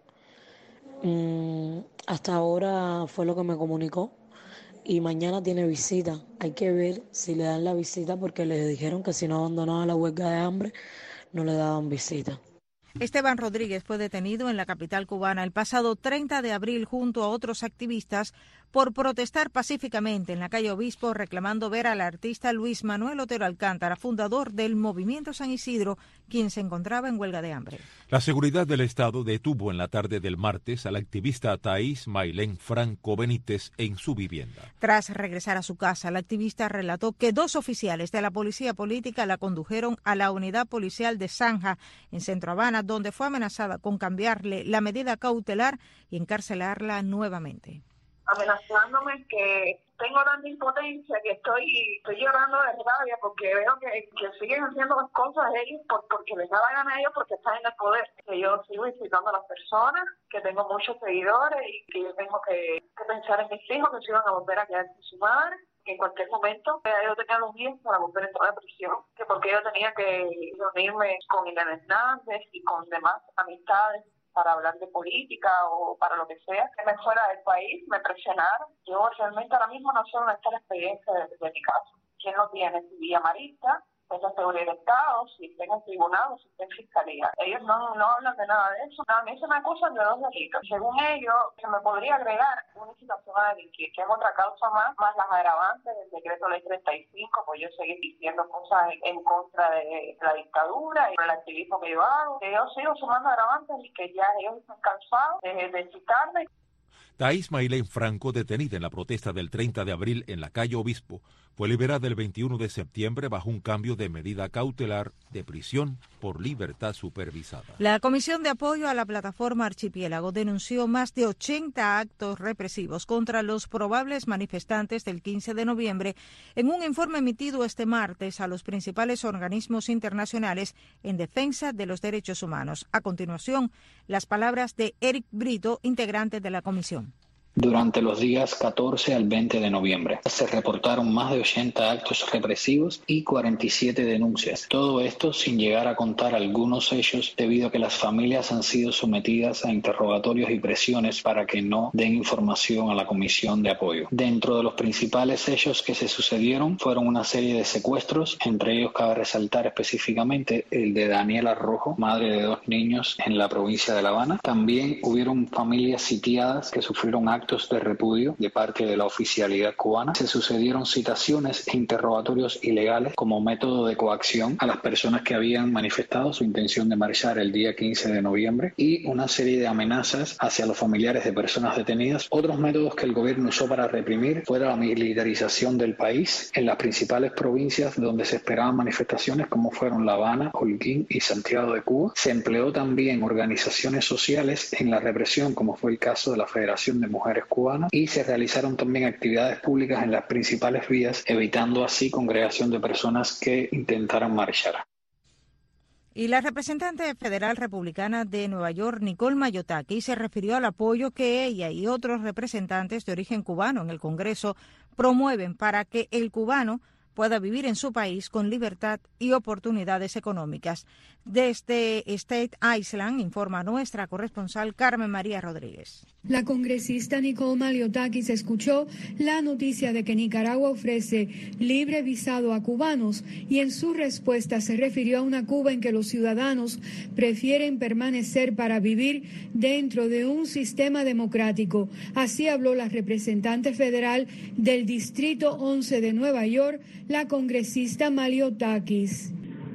Mm, hasta ahora fue lo que me comunicó. Y mañana tiene visita. Hay que ver si le dan la visita, porque le dijeron que si no abandonaba la huelga de hambre, no le daban visita. Esteban Rodríguez fue detenido en la capital cubana el pasado treinta de abril junto a otros activistas por protestar pacíficamente en la calle Obispo reclamando ver al artista Luis Manuel Otero Alcántara, fundador del Movimiento San Isidro, quien se encontraba en huelga de hambre. La seguridad del Estado detuvo en la tarde del martes a la activista Thais Maylén Franco Benítez en su vivienda. Tras regresar a su casa, la activista relató que dos oficiales de la policía política la condujeron a la unidad policial de Zanja, en Centro Habana, donde fue amenazada con cambiarle la medida cautelar y encarcelarla nuevamente. Amenazándome que tengo tanta impotencia que estoy estoy llorando de rabia porque veo que, que siguen haciendo las cosas ellos por, porque les da la gana a ellos, porque están en el poder. Que yo sigo incitando a las personas, que tengo muchos seguidores y que yo tengo que, que pensar en mis hijos que se iban a volver a quedar sin su madre, que en cualquier momento yo tenía los días para volver a entrar a prisión, que porque yo tenía que reunirme con Elena Hernández y con demás amistades para hablar de política o para lo que sea, que me fuera del país, me presionaron. Yo realmente ahora mismo no sé dónde está la experiencia de, de mi caso. ¿Quién lo tiene? Villa Marista, esa seguridad del Estado, si está en el tribunal o si está en fiscalía. Ellos no, no hablan de nada de eso. A mí se me acusan de dos delitos. Según ellos, se me podría agregar una incitación a delinquir, que es otra causa más, más las agravantes del decreto ley treinta y cinco, pues yo seguí diciendo cosas en, en contra de la dictadura y del activismo que yo hago, que yo sigo sumando agravantes y que ya ellos están cansados de, de citarme. Thais Maylene Franco, detenida en la protesta del treinta de abril en la calle Obispo, fue liberada el veintiuno de septiembre bajo un cambio de medida cautelar de prisión por libertad supervisada. La Comisión de Apoyo a la Plataforma Archipiélago denunció más de ochenta actos represivos contra los probables manifestantes del quince de noviembre en un informe emitido este martes a los principales organismos internacionales en defensa de los derechos humanos. A continuación, las palabras de Eric Brito, integrante de la comisión. Durante los días catorce al veinte de noviembre se reportaron más de ochenta actos represivos y cuarenta y siete denuncias. Todo esto sin llegar a contar algunos hechos debido a que las familias han sido sometidas a interrogatorios y presiones para que no den información a la Comisión de Apoyo. Dentro de los principales hechos que se sucedieron fueron una serie de secuestros, entre ellos cabe resaltar específicamente el de Daniela Rojo, madre de dos niños en la provincia de La Habana. También hubieron familias sitiadas que sufrieron actos de repudio de parte de la oficialidad cubana. Se sucedieron citaciones e interrogatorios ilegales como método de coacción a las personas que habían manifestado su intención de marchar el día quince de noviembre y una serie de amenazas hacia los familiares de personas detenidas. Otros métodos que el gobierno usó para reprimir fueron la militarización del país en las principales provincias donde se esperaban manifestaciones como fueron La Habana, Holguín y Santiago de Cuba. Se empleó también organizaciones sociales en la represión, como fue el caso de la Federación de Mujeres Cubanas, y se realizaron también actividades públicas en las principales vías, evitando así congregación de personas que intentaran marchar. Y la representante federal republicana de Nueva York, Nicole Mayotakis, se refirió al apoyo que ella y otros representantes de origen cubano en el Congreso promueven para que el cubano pueda vivir en su país con libertad y oportunidades económicas. Desde State Island, informa nuestra corresponsal Carmen María Rodríguez. La congresista Nicole Mayotakis escuchó la noticia de que Nicaragua ofrece libre visado a cubanos y en su respuesta se refirió a una Cuba en que los ciudadanos prefieren permanecer para vivir dentro de un sistema democrático. Así habló la representante federal del Distrito once de Nueva York, la congresista Mayotakis.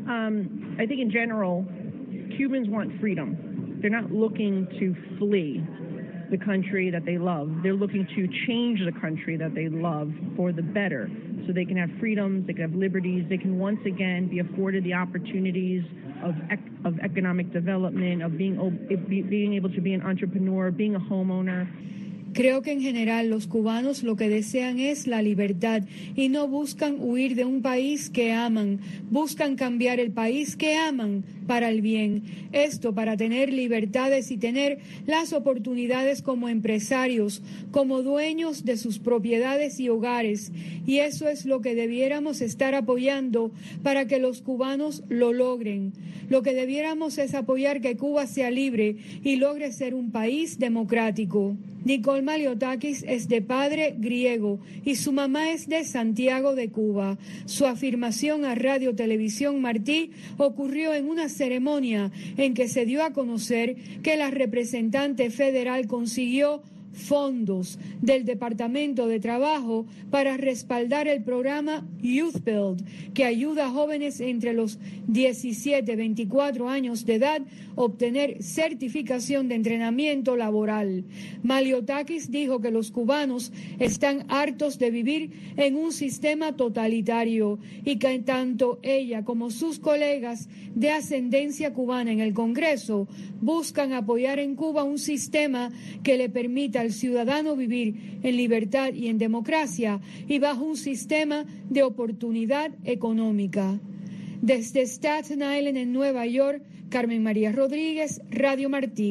Um, I think in general, Cubans want freedom. They're not looking to flee the country that they love. They're looking to change the country that they love for the better, so they can have freedoms, they can have liberties, they can once again be afforded the opportunities of of economic development, of being being able to be an entrepreneur, being a homeowner. Creo que en general los cubanos lo que desean es la libertad y no buscan huir de un país que aman, buscan cambiar el país que aman para el bien. Esto para tener libertades y tener las oportunidades como empresarios, como dueños de sus propiedades y hogares. Y eso es lo que debiéramos estar apoyando para que los cubanos lo logren. Lo que debiéramos es apoyar que Cuba sea libre y logre ser un país democrático. Nicole Mayotakis es de padre griego y su mamá es de Santiago de Cuba. Su afirmación a Radio Televisión Martí ocurrió en una ceremonia en que se dio a conocer que la representante federal consiguió fondos del Departamento de Trabajo para respaldar el programa Youth Build, que ayuda a jóvenes entre los diecisiete y veinticuatro años de edad a obtener certificación de entrenamiento laboral. Mayotakis dijo que los cubanos están hartos de vivir en un sistema totalitario y que tanto ella como sus colegas de ascendencia cubana en el Congreso buscan apoyar en Cuba un sistema que le permita al ciudadano vivir en libertad y en democracia y bajo un sistema de oportunidad económica. Desde Staten Island en Nueva York, Carmen María Rodríguez, Radio Martí.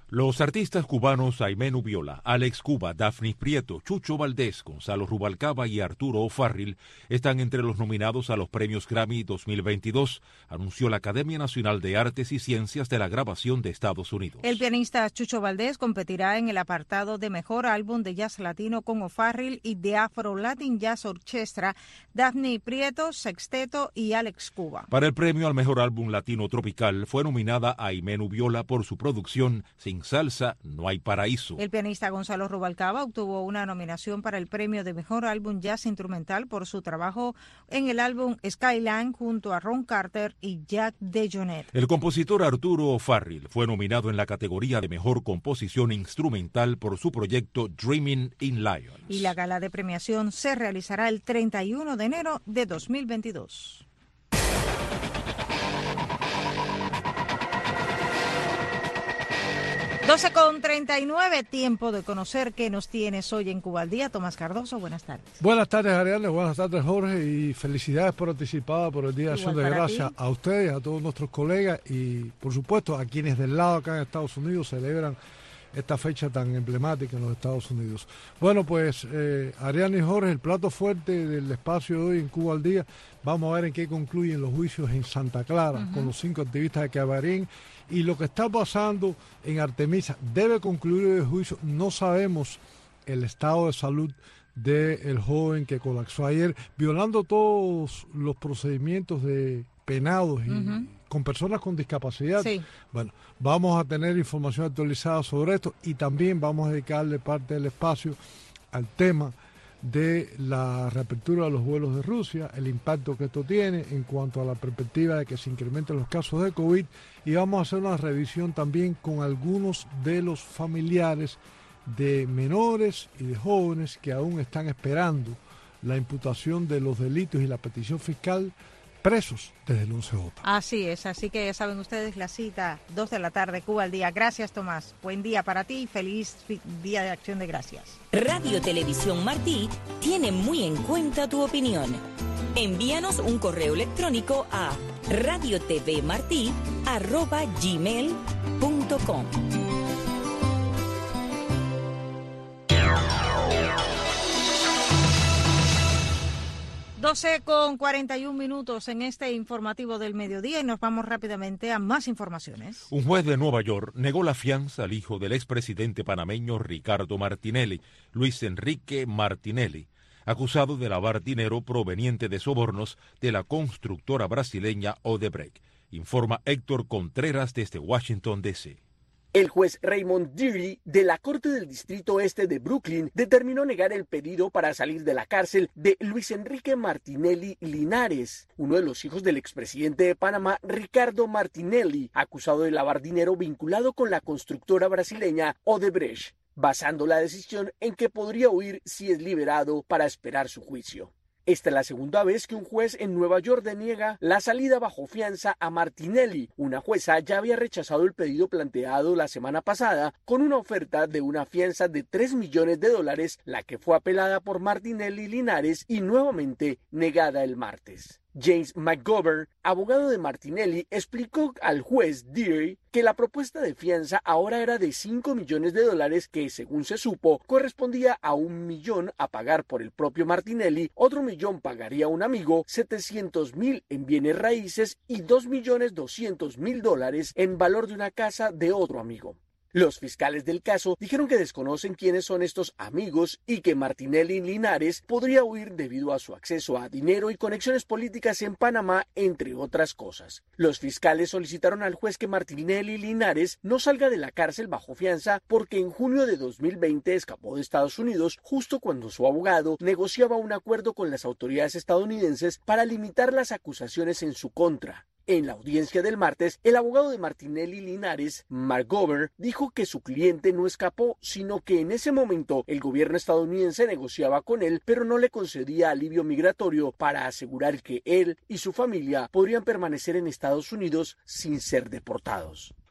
Los artistas cubanos Aimé Nubiola, Alex Cuba, Dafnis Prieto, Chucho Valdés, Gonzalo Rubalcaba y Arturo O'Farrill están entre los nominados a los premios Grammy dos mil veintidós, anunció la Academia Nacional de Artes y Ciencias de la Grabación de Estados Unidos. El pianista Chucho Valdés competirá en el apartado de Mejor Álbum de Jazz Latino con O'Farrill y de Afro Latin Jazz Orchestra, Dafnis Prieto, Sexteto y Alex Cuba. Para el premio al Mejor Álbum Latino Tropical fue nominada Aimé Nubiola por su producción Sin Salsa No Hay Paraíso. El pianista Gonzalo Rubalcaba obtuvo una nominación para el premio de Mejor Álbum Jazz Instrumental por su trabajo en el álbum Skyline junto a Ron Carter y Jack DeJohnette. El compositor Arturo O'Farrill fue nominado en la categoría de Mejor Composición Instrumental por su proyecto Dreaming in Lions. Y la gala de premiación se realizará el treinta y uno de enero de dos mil veintidós. doce con treinta y nueve, tiempo de conocer qué nos tienes hoy en Cuba al Día. Tomás Cardoso, buenas tardes. Buenas tardes, Ariane, buenas tardes, Jorge, y felicidades por anticipada por el Día de Acción de Gracias a ustedes, a todos nuestros colegas y, por supuesto, a quienes del lado acá en Estados Unidos celebran esta fecha tan emblemática en los Estados Unidos. Bueno, pues, eh, Ariane y Jorge, el plato fuerte del espacio de hoy en Cuba al Día, vamos a ver en qué concluyen los juicios en Santa Clara, uh-huh, con los cinco activistas de Cabarín. Y lo que está pasando en Artemisa, debe concluir el juicio. No sabemos el estado de salud del joven que colapsó ayer, violando todos los procedimientos de penados y uh-huh, con personas con discapacidad. Sí. Bueno, vamos a tener información actualizada sobre esto y también vamos a dedicarle parte del espacio al tema de la reapertura de los vuelos de Rusia, el impacto que esto tiene en cuanto a la perspectiva de que se incrementen los casos de COVID, y vamos a hacer una revisión también con algunos de los familiares de menores y de jóvenes que aún están esperando la imputación de los delitos y la petición fiscal, presos desde el once J. Así es, así que ya saben ustedes, la cita, dos de la tarde, Cuba al Día. Gracias, Tomás. Buen día para ti y feliz Día de Acción de Gracias. Radio Televisión Martí tiene muy en cuenta tu opinión. Envíanos un correo electrónico a radiotvmartí arroba gmail punto com. doce con cuarenta y un minutos en este informativo del mediodía y nos vamos rápidamente a más informaciones. Un juez de Nueva York negó la fianza al hijo del expresidente panameño Ricardo Martinelli, Luis Enrique Martinelli, acusado de lavar dinero proveniente de sobornos de la constructora brasileña Odebrecht, informa Héctor Contreras desde Washington, D C El juez Raymond Deary de la Corte del Distrito Este de Brooklyn determinó negar el pedido para salir de la cárcel de Luis Enrique Martinelli Linares, uno de los hijos del expresidente de Panamá, Ricardo Martinelli, acusado de lavar dinero vinculado con la constructora brasileña Odebrecht, basando la decisión en que podría huir si es liberado para esperar su juicio. Esta es la segunda vez que un juez en Nueva York deniega la salida bajo fianza a Martinelli. Una jueza ya había rechazado el pedido planteado la semana pasada con una oferta de una fianza de tres millones de dólares, la que fue apelada por Martinelli Linares y nuevamente negada el martes. James McGovern, abogado de Martinelli, explicó al juez Deary que la propuesta de fianza ahora era de cinco millones de dólares que, según se supo, correspondía a un millón a pagar por el propio Martinelli, otro millón pagaría un amigo, setecientos mil en bienes raíces y dos millones doscientos mil dólares en valor de una casa de otro amigo. Los fiscales del caso dijeron que desconocen quiénes son estos amigos y que Martinelli Linares podría huir debido a su acceso a dinero y conexiones políticas en Panamá, entre otras cosas. Los fiscales solicitaron al juez que Martinelli Linares no salga de la cárcel bajo fianza porque en junio de dos mil veinte escapó de Estados Unidos justo cuando su abogado negociaba un acuerdo con las autoridades estadounidenses para limitar las acusaciones en su contra. En la audiencia del martes, el abogado de Martinelli Linares, McGovern, dijo que su cliente no escapó, sino que en ese momento el gobierno estadounidense negociaba con él, pero no le concedía alivio migratorio para asegurar que él y su familia podrían permanecer en Estados Unidos sin ser deportados.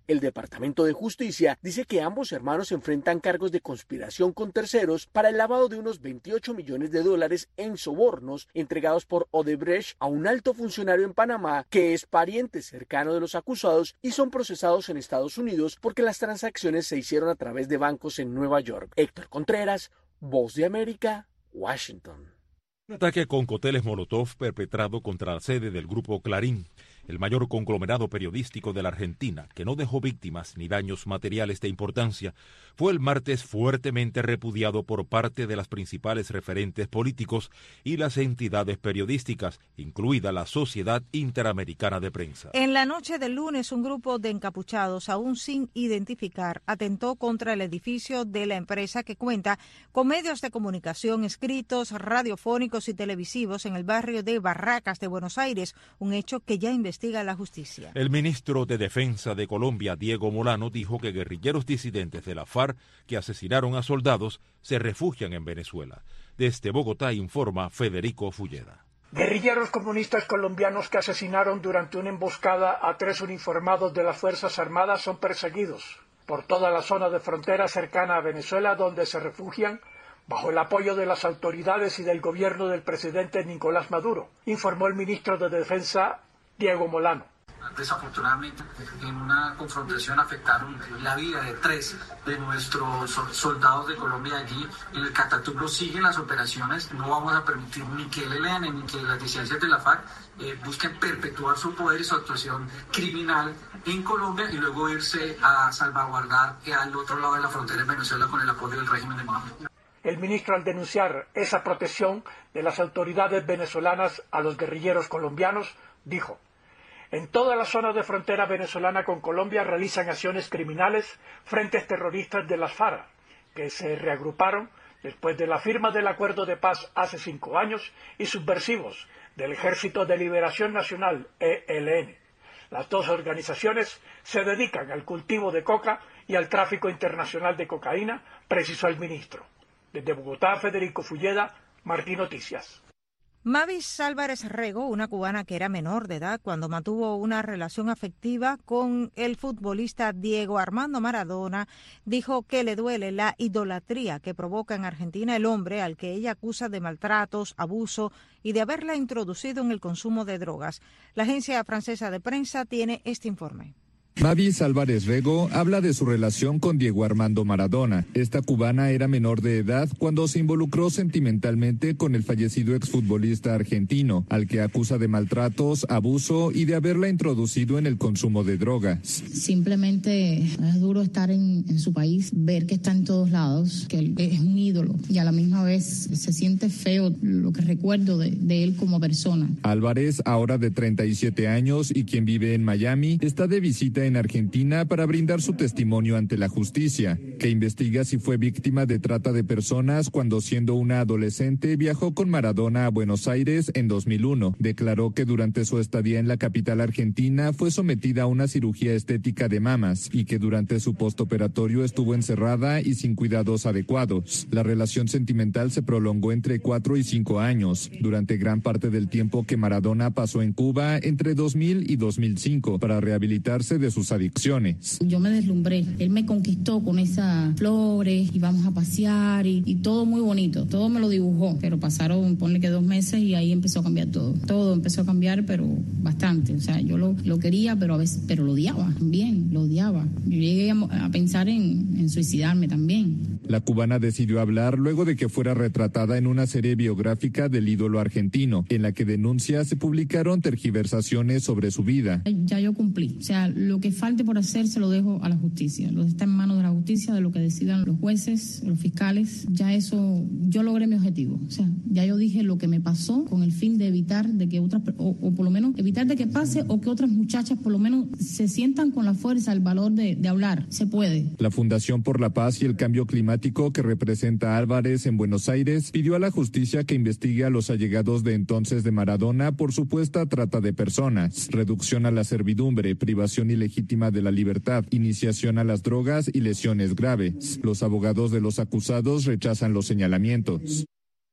El Departamento de Justicia dice que ambos hermanos enfrentan cargos de conspiración con terceros para el lavado de unos veintiocho millones de dólares en sobornos entregados por Odebrecht a un alto funcionario en Panamá que es pariente cercano de los acusados y son procesados en Estados Unidos porque las transacciones se hicieron a través de bancos en Nueva York. Héctor Contreras, Voz de América, Washington. Un ataque con cócteles Molotov perpetrado contra la sede del Grupo Clarín, el mayor conglomerado periodístico de la Argentina, que no dejó víctimas ni daños materiales de importancia, fue el martes fuertemente repudiado por parte de las principales referentes políticos y las entidades periodísticas, incluida la Sociedad Interamericana de Prensa. En la noche del lunes, un grupo de encapuchados, aún sin identificar, atentó contra el edificio de la empresa que cuenta con medios de comunicación escritos, radiofónicos y televisivos en el barrio de Barracas de Buenos Aires, un hecho que ya investiga la justicia. El ministro de Defensa de Colombia, Diego Molano, dijo que guerrilleros disidentes de la FARC que asesinaron a soldados se refugian en Venezuela. Desde Bogotá informa Federico Fulleda. Guerrilleros comunistas colombianos que asesinaron durante una emboscada a tres uniformados de las Fuerzas Armadas son perseguidos por toda la zona de frontera cercana a Venezuela, donde se refugian bajo el apoyo de las autoridades y del gobierno del presidente Nicolás Maduro, informó el ministro de Defensa Diego Molano. Desafortunadamente, en una confrontación afectaron la vida de tres de nuestros soldados de Colombia allí. En el Catatumbo siguen las operaciones. No vamos a permitir ni que el E L N ni que las disidencias de la FARC eh, busquen perpetuar su poder y su actuación criminal en Colombia y luego irse a salvaguardar al otro lado de la frontera en Venezuela con el apoyo del régimen de Maduro. El ministro, al denunciar esa protección de las autoridades venezolanas a los guerrilleros colombianos, dijo: en toda la zona de frontera venezolana con Colombia realizan acciones criminales frentes terroristas de las FARC, que se reagruparon después de la firma del acuerdo de paz hace cinco años, y subversivos del Ejército de Liberación Nacional, E L N. Las dos organizaciones se dedican al cultivo de coca y al tráfico internacional de cocaína, precisó el ministro. Desde Bogotá, Federico Fulleda, Martí Noticias. Mavis Álvarez Rego, una cubana que era menor de edad cuando mantuvo una relación afectiva con el futbolista Diego Armando Maradona, dijo que le duele la idolatría que provoca en Argentina el hombre al que ella acusa de maltratos, abuso y de haberla introducido en el consumo de drogas. La agencia francesa de prensa tiene este informe. Mavis Álvarez Rego habla de su relación con Diego Armando Maradona. Esta cubana era menor de edad cuando se involucró sentimentalmente con el fallecido exfutbolista argentino, al que acusa de maltratos, abuso y de haberla introducido en el consumo de drogas. Simplemente es duro estar en, en su país, ver que está en todos lados, que él es un ídolo y a la misma vez se siente feo lo que recuerdo de, de él como persona. Álvarez, ahora de treinta y siete años y quien vive en Miami, está de visita en Argentina para brindar su testimonio ante la justicia, que investiga si fue víctima de trata de personas cuando, siendo una adolescente, viajó con Maradona a Buenos Aires en dos mil uno. Declaró que durante su estadía en la capital argentina fue sometida a una cirugía estética de mamas y que durante su postoperatorio estuvo encerrada y sin cuidados adecuados. La relación sentimental se prolongó entre cuatro y cinco años, durante gran parte del tiempo que Maradona pasó en Cuba entre dos mil y dos mil cinco para rehabilitarse de sus adicciones. Yo me deslumbré, él me conquistó con esas flores, íbamos a pasear y, y todo muy bonito, todo me lo dibujó, pero pasaron, ponle que dos meses y ahí empezó a cambiar todo, todo empezó a cambiar, pero bastante, o sea, yo lo, lo quería, pero a veces, pero lo odiaba también, lo odiaba, yo llegué a, a pensar en, en suicidarme también. La cubana decidió hablar luego de que fuera retratada en una serie biográfica del ídolo argentino, en la que denuncia se publicaron tergiversaciones sobre su vida. Ya yo cumplí, o sea, lo que falte por hacer se lo dejo a la justicia, lo está en manos de la justicia, de lo que decidan los jueces, los fiscales, ya eso, yo logré mi objetivo, o sea, ya yo dije lo que me pasó con el fin de evitar de que otras, o, o por lo menos evitar de que pase o que otras muchachas por lo menos se sientan con la fuerza, el valor de, de hablar, se puede. La Fundación por la Paz y el Cambio Climático, que representa a Álvarez en Buenos Aires, pidió a la justicia que investigue a los allegados de entonces de Maradona por supuesta trata de personas, reducción a la servidumbre, privación ilegítima de la libertad, iniciación a las drogas y lesiones graves. Los abogados de los acusados rechazan los señalamientos.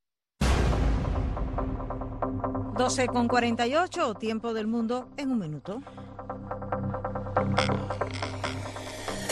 doce con cuarenta y ocho, tiempo del mundo en un minuto.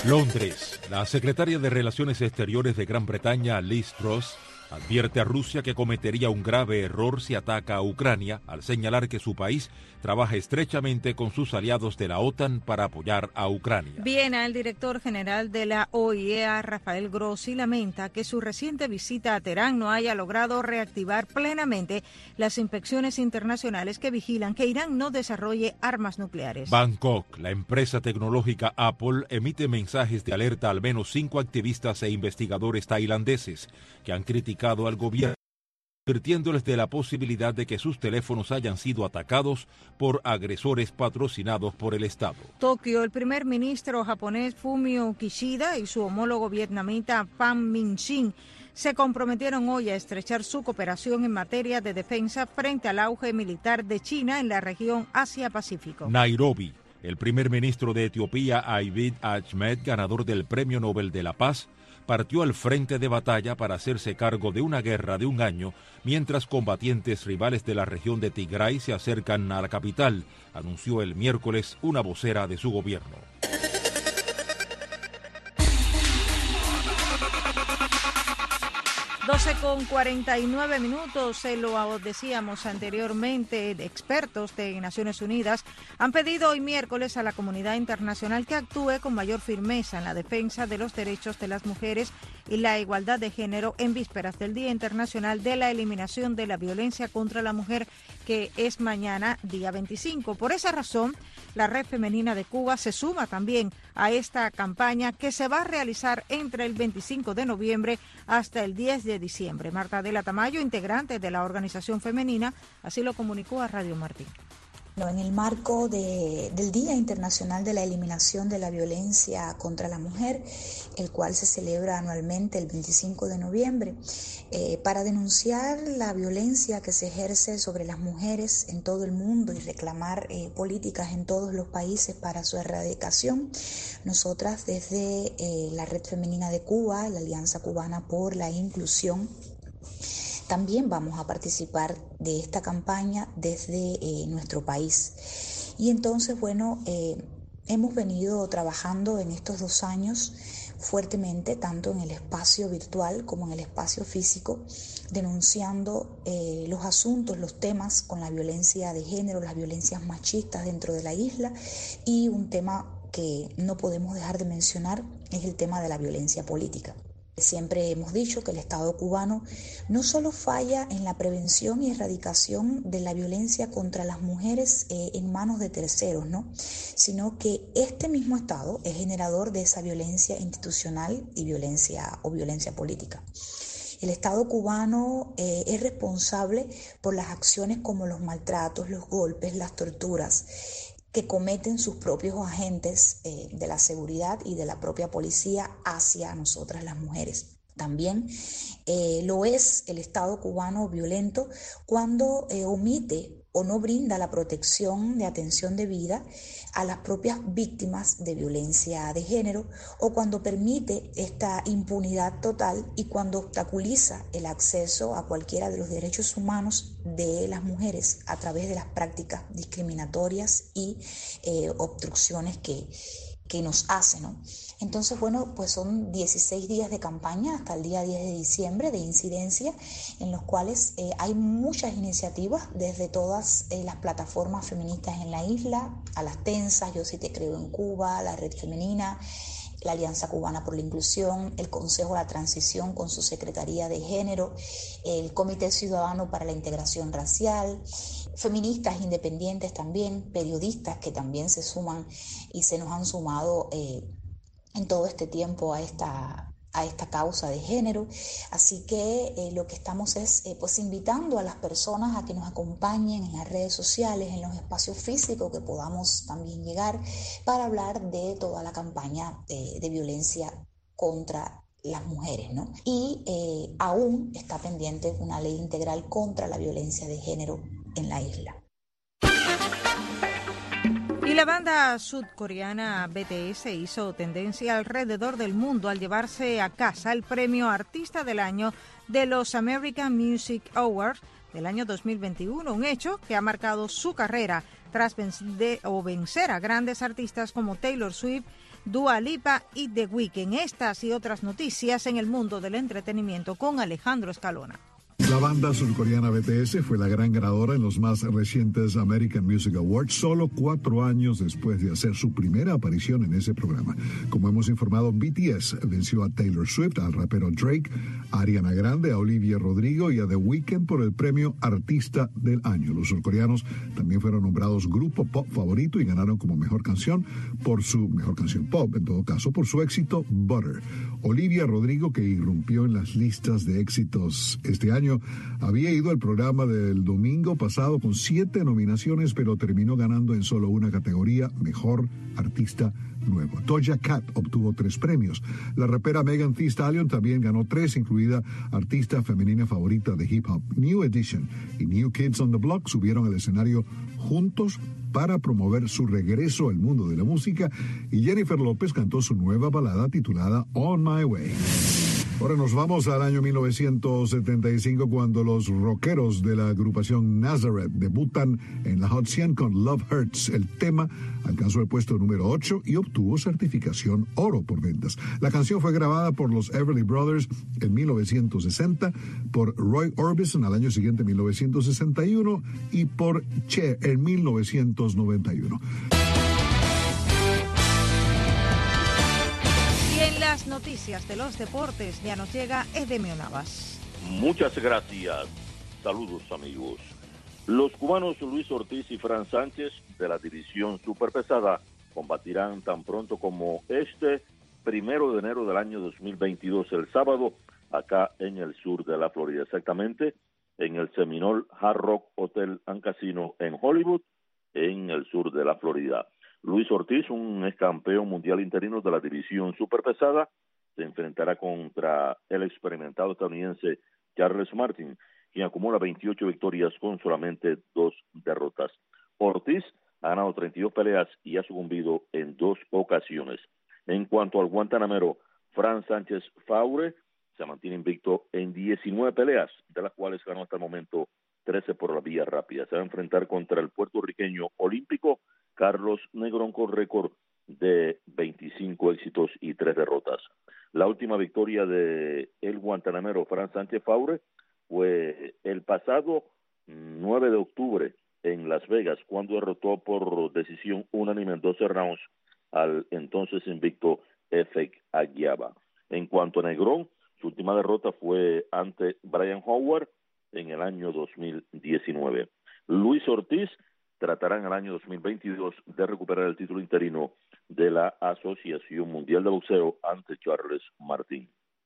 Londres. La secretaria de Relaciones Exteriores de Gran Bretaña, Liz Truss, advierte a Rusia que cometería un grave error si ataca a Ucrania, al señalar que su país trabaja estrechamente con sus aliados de la OTAN para apoyar a Ucrania. Viena, el director general de la O I E A, Rafael Grossi, lamenta que su reciente visita a Teherán no haya logrado reactivar plenamente las inspecciones internacionales que vigilan que Irán no desarrolle armas nucleares. Bangkok, la empresa tecnológica Apple emite mensajes de alerta a al menos cinco activistas e investigadores tailandeses que han criticado al gobierno, advirtiéndoles de la posibilidad de que sus teléfonos hayan sido atacados por agresores patrocinados por el Estado. Tokio, el primer ministro japonés Fumio Kishida y su homólogo vietnamita Pham Minh Chinh se comprometieron hoy a estrechar su cooperación en materia de defensa frente al auge militar de China en la región Asia-Pacífico. Nairobi, el primer ministro de Etiopía, Abiy Ahmed, ganador del Premio Nobel de la Paz, partió al frente de batalla para hacerse cargo de una guerra de un año, mientras combatientes rivales de la región de Tigray se acercan a la capital, anunció el miércoles una vocera de su gobierno. doce con cuarenta y nueve minutos, se lo decíamos anteriormente, expertos de Naciones Unidas han pedido hoy miércoles a la comunidad internacional que actúe con mayor firmeza en la defensa de los derechos de las mujeres y la igualdad de género en vísperas del Día Internacional de la Eliminación de la Violencia contra la Mujer, que es mañana, día veinticinco. Por esa razón, la Red Femenina de Cuba se suma también a esta campaña que se va a realizar entre el veinticinco de noviembre hasta el diez de diciembre. Marta Adela Tamayo, integrante de la organización femenina, así lo comunicó a Radio Martí. En el marco de, del Día Internacional de la Eliminación de la Violencia contra la Mujer, el cual se celebra anualmente el veinticinco de noviembre, eh, para denunciar la violencia que se ejerce sobre las mujeres en todo el mundo y reclamar eh, políticas en todos los países para su erradicación, nosotras desde eh, la Red Femenina de Cuba, la Alianza Cubana por la Inclusión, también vamos a participar de esta campaña desde eh, nuestro país. Y entonces, bueno, eh, hemos venido trabajando en estos dos años fuertemente, tanto en el espacio virtual como en el espacio físico, denunciando eh, los asuntos, los temas con la violencia de género, las violencias machistas dentro de la isla, y un tema que no podemos dejar de mencionar es el tema de la violencia política. Siempre hemos dicho que el Estado cubano no solo falla en la prevención y erradicación de la violencia contra las mujeres eh, en manos de terceros, ¿no?, sino que este mismo Estado es generador de esa violencia institucional y violencia o violencia política. El Estado cubano eh, es responsable por las acciones como los maltratos, los golpes, las torturas que cometen sus propios agentes eh, de la seguridad y de la propia policía hacia nosotras las mujeres. También eh, lo es el Estado cubano violento cuando eh, omite o no brinda la protección de atención debida a las propias víctimas de violencia de género, o cuando permite esta impunidad total y cuando obstaculiza el acceso a cualquiera de los derechos humanos de las mujeres a través de las prácticas discriminatorias y eh, obstrucciones que, que nos hacen, ¿no? Entonces, bueno, pues son dieciséis días de campaña hasta el día diez de diciembre de incidencia, en los cuales eh, hay muchas iniciativas desde todas eh, las plataformas feministas en la isla, a las Tensas, Yo Sí Te Creo en Cuba, la Red Femenina, la Alianza Cubana por la Inclusión, el Consejo de la Transición con su Secretaría de Género, el Comité Ciudadano para la Integración Racial, feministas independientes también, periodistas que también se suman y se nos han sumado eh, en todo este tiempo a esta, a esta causa de género. Así que eh, lo que estamos es eh, pues invitando a las personas a que nos acompañen en las redes sociales, en los espacios físicos que podamos también llegar, para hablar de toda la campaña eh, de violencia contra las mujeres, ¿no? Y eh, aún está pendiente una ley integral contra la violencia de género en la isla. Y la banda sudcoreana B T S hizo tendencia alrededor del mundo al llevarse a casa el premio Artista del Año de los American Music Awards del año dos mil veintiuno, un hecho que ha marcado su carrera tras vencer, o vencer a grandes artistas como Taylor Swift, Dua Lipa y The Weeknd. Estas y otras noticias en el mundo del entretenimiento con Alejandro Escalona. La banda surcoreana B T S fue la gran ganadora en los más recientes American Music Awards, solo cuatro años después de hacer su primera aparición en ese programa. Como hemos informado, B T S venció a Taylor Swift, al rapero Drake, a Ariana Grande, a Olivia Rodrigo y a The Weeknd por el premio Artista del Año. Los surcoreanos también fueron nombrados grupo pop favorito y ganaron como mejor canción por su mejor canción pop, en todo caso, por su éxito Butter. Olivia Rodrigo, que irrumpió en las listas de éxitos este año, había ido al programa del domingo pasado con siete nominaciones, pero terminó ganando en solo una categoría, Mejor Artista Nuevo. Doja Cat obtuvo tres premios. La rapera Megan Thee Stallion también ganó tres, incluida Artista Femenina Favorita de Hip Hop. New Edition y New Kids on the Block subieron al escenario juntos para promover su regreso al mundo de la música, y Jennifer López cantó su nueva balada titulada On My Way. Ahora nos vamos al año mil novecientos setenta y cinco, cuando los rockeros de la agrupación Nazareth debutan en la Hot cien con Love Hurts. El tema alcanzó el puesto número ocho y obtuvo certificación oro por ventas. La canción fue grabada por los Everly Brothers en mil novecientos sesenta, por Roy Orbison al año siguiente, mil novecientos sesenta y uno, y por Cher en mil novecientos noventa y uno. Las noticias de los deportes ya nos llega Edemio Navas. Muchas gracias. Saludos, amigos. Los cubanos Luis Ortiz y Fran Sánchez de la división superpesada combatirán tan pronto como este primero de enero del año dos mil veintidós, el sábado, acá en el sur de la Florida, exactamente en el Seminole Hard Rock Hotel and Casino en Hollywood, en el sur de la Florida. Luis Ortiz, un ex campeón mundial interino de la división superpesada, se enfrentará contra el experimentado estadounidense Charles Martin, quien acumula veintiocho victorias con solamente dos derrotas. Ortiz ha ganado treinta y dos peleas y ha sucumbido en dos ocasiones. En cuanto al guantanamero, Fran Sánchez Faure se mantiene invicto en diecinueve peleas, de las cuales ganó hasta el momento trece por la vía rápida. Se va a enfrentar contra el puertorriqueño olímpico Carlos Negrón con récord de veinticinco éxitos y tres derrotas. La última victoria de el guantanamero Fran Sánchez Faure fue el pasado nueve de octubre en Las Vegas, cuando derrotó por decisión unánime en doce rounds al entonces invicto Efek Aguiaba. En cuanto a Negrón, su última derrota fue ante Brian Howard en el año dos mil diecinueve. Luis Ortiz tratará en el año dos mil veintidós de recuperar el título interino de la Asociación Mundial de Boxeo ante Charles Martin.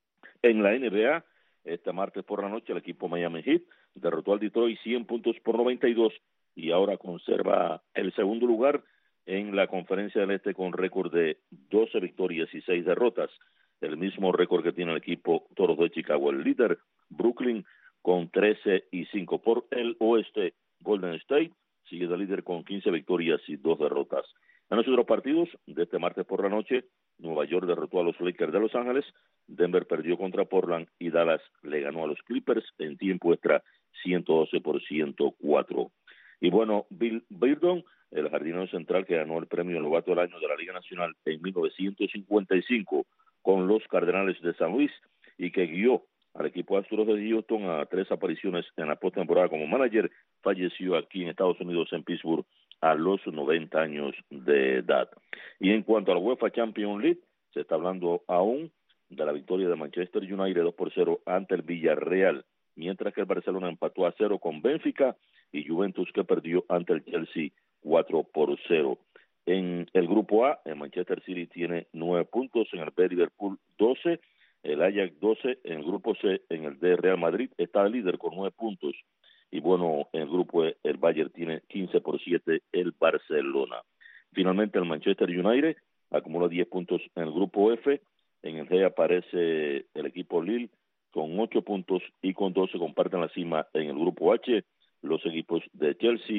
En la N B A, este martes por la noche, el equipo Miami Heat derrotó al Detroit cien puntos por noventa y dos y ahora conserva el segundo lugar en la Conferencia del Este con récord de doce victorias y seis derrotas, el mismo récord que tiene el equipo Toros de Chicago. El líder, Brooklyn, con trece y cinco. Por el oeste, Golden State sigue de líder con quince victorias y dos derrotas. En los otros partidos de este martes por la noche, Nueva York derrotó a los Lakers de Los Ángeles, Denver perdió contra Portland y Dallas le ganó a los Clippers en tiempo extra ciento doce por ciento cuatro. Y bueno, Bill Beardon, el jardinero central que ganó el premio Novato del Año de la Liga Nacional en mil novecientos cincuenta y cinco con los Cardenales de San Luis y que guió al equipo Astros de Houston a tres apariciones en la postemporada como manager, falleció aquí en Estados Unidos, en Pittsburgh, a los noventa años de edad. Y en cuanto a la UEFA Champions League, se está hablando aún de la victoria de Manchester United dos por cero ante el Villarreal, mientras que el Barcelona empató a cero con Benfica y Juventus, que perdió ante el Chelsea cuatro por cero. En el grupo A, el Manchester City tiene nueve puntos, en el B Liverpool doce, el Ajax doce, en el grupo C, en el D Real Madrid está el líder con nueve puntos, y bueno, en el grupo E, el Bayern tiene quince por siete el Barcelona. Finalmente, el Manchester United acumula diez puntos en el grupo F, en el G aparece el equipo Lille con ocho puntos y con doce comparten la cima en el grupo H los equipos de Chelsea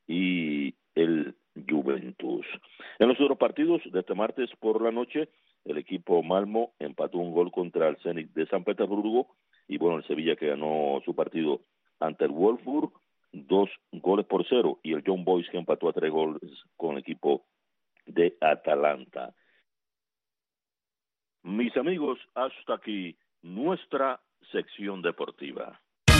y el Juventus. En los otros partidos de este martes por la noche, el equipo Malmo empató un gol contra el Zenit de San Petersburgo y bueno, el Sevilla, que ganó su partido ante el Wolfsburg dos goles por cero, y el Young Boys, que empató a tres goles con el equipo de Atalanta. Mis amigos, hasta aquí nuestra sección deportiva.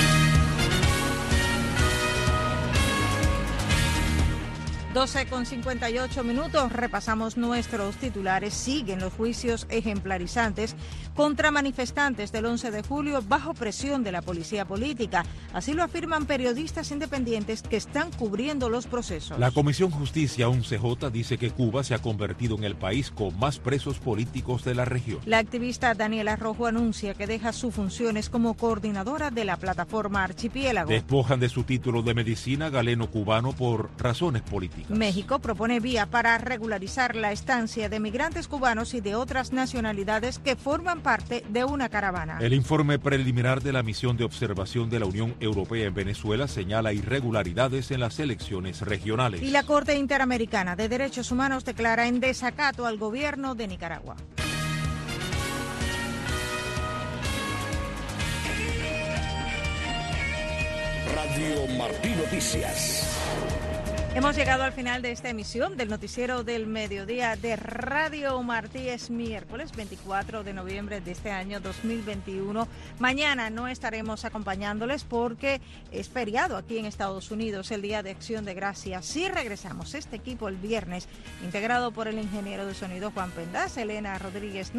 doce con cincuenta y ocho minutos, repasamos nuestros titulares. Siguen los juicios ejemplarizantes contra manifestantes del once de julio bajo presión de la policía política. Así lo afirman periodistas independientes que están cubriendo los procesos. La Comisión Justicia once J dice que Cuba se ha convertido en el país con más presos políticos de la región. La activista Daniela Rojo anuncia que deja sus funciones como coordinadora de la plataforma Archipiélago. Despojan de su título de medicina galeno cubano por razones políticas. México propone vía para regularizar la estancia de migrantes cubanos y de otras nacionalidades que forman parte de una caravana. El informe preliminar de la misión de observación de la Unión Europea en Venezuela señala irregularidades en las elecciones regionales. Y la Corte Interamericana de Derechos Humanos declara en desacato al gobierno de Nicaragua. Radio Martí Noticias. Hemos llegado al final de esta emisión del Noticiero del Mediodía de Radio Martí. Es miércoles veinticuatro de noviembre de este año dos mil veintiuno. Mañana no estaremos acompañándoles porque es feriado aquí en Estados Unidos, el Día de Acción de Gracias. Sí regresamos este equipo el viernes, integrado por el ingeniero de sonido Juan Pendaz, Elena Rodríguez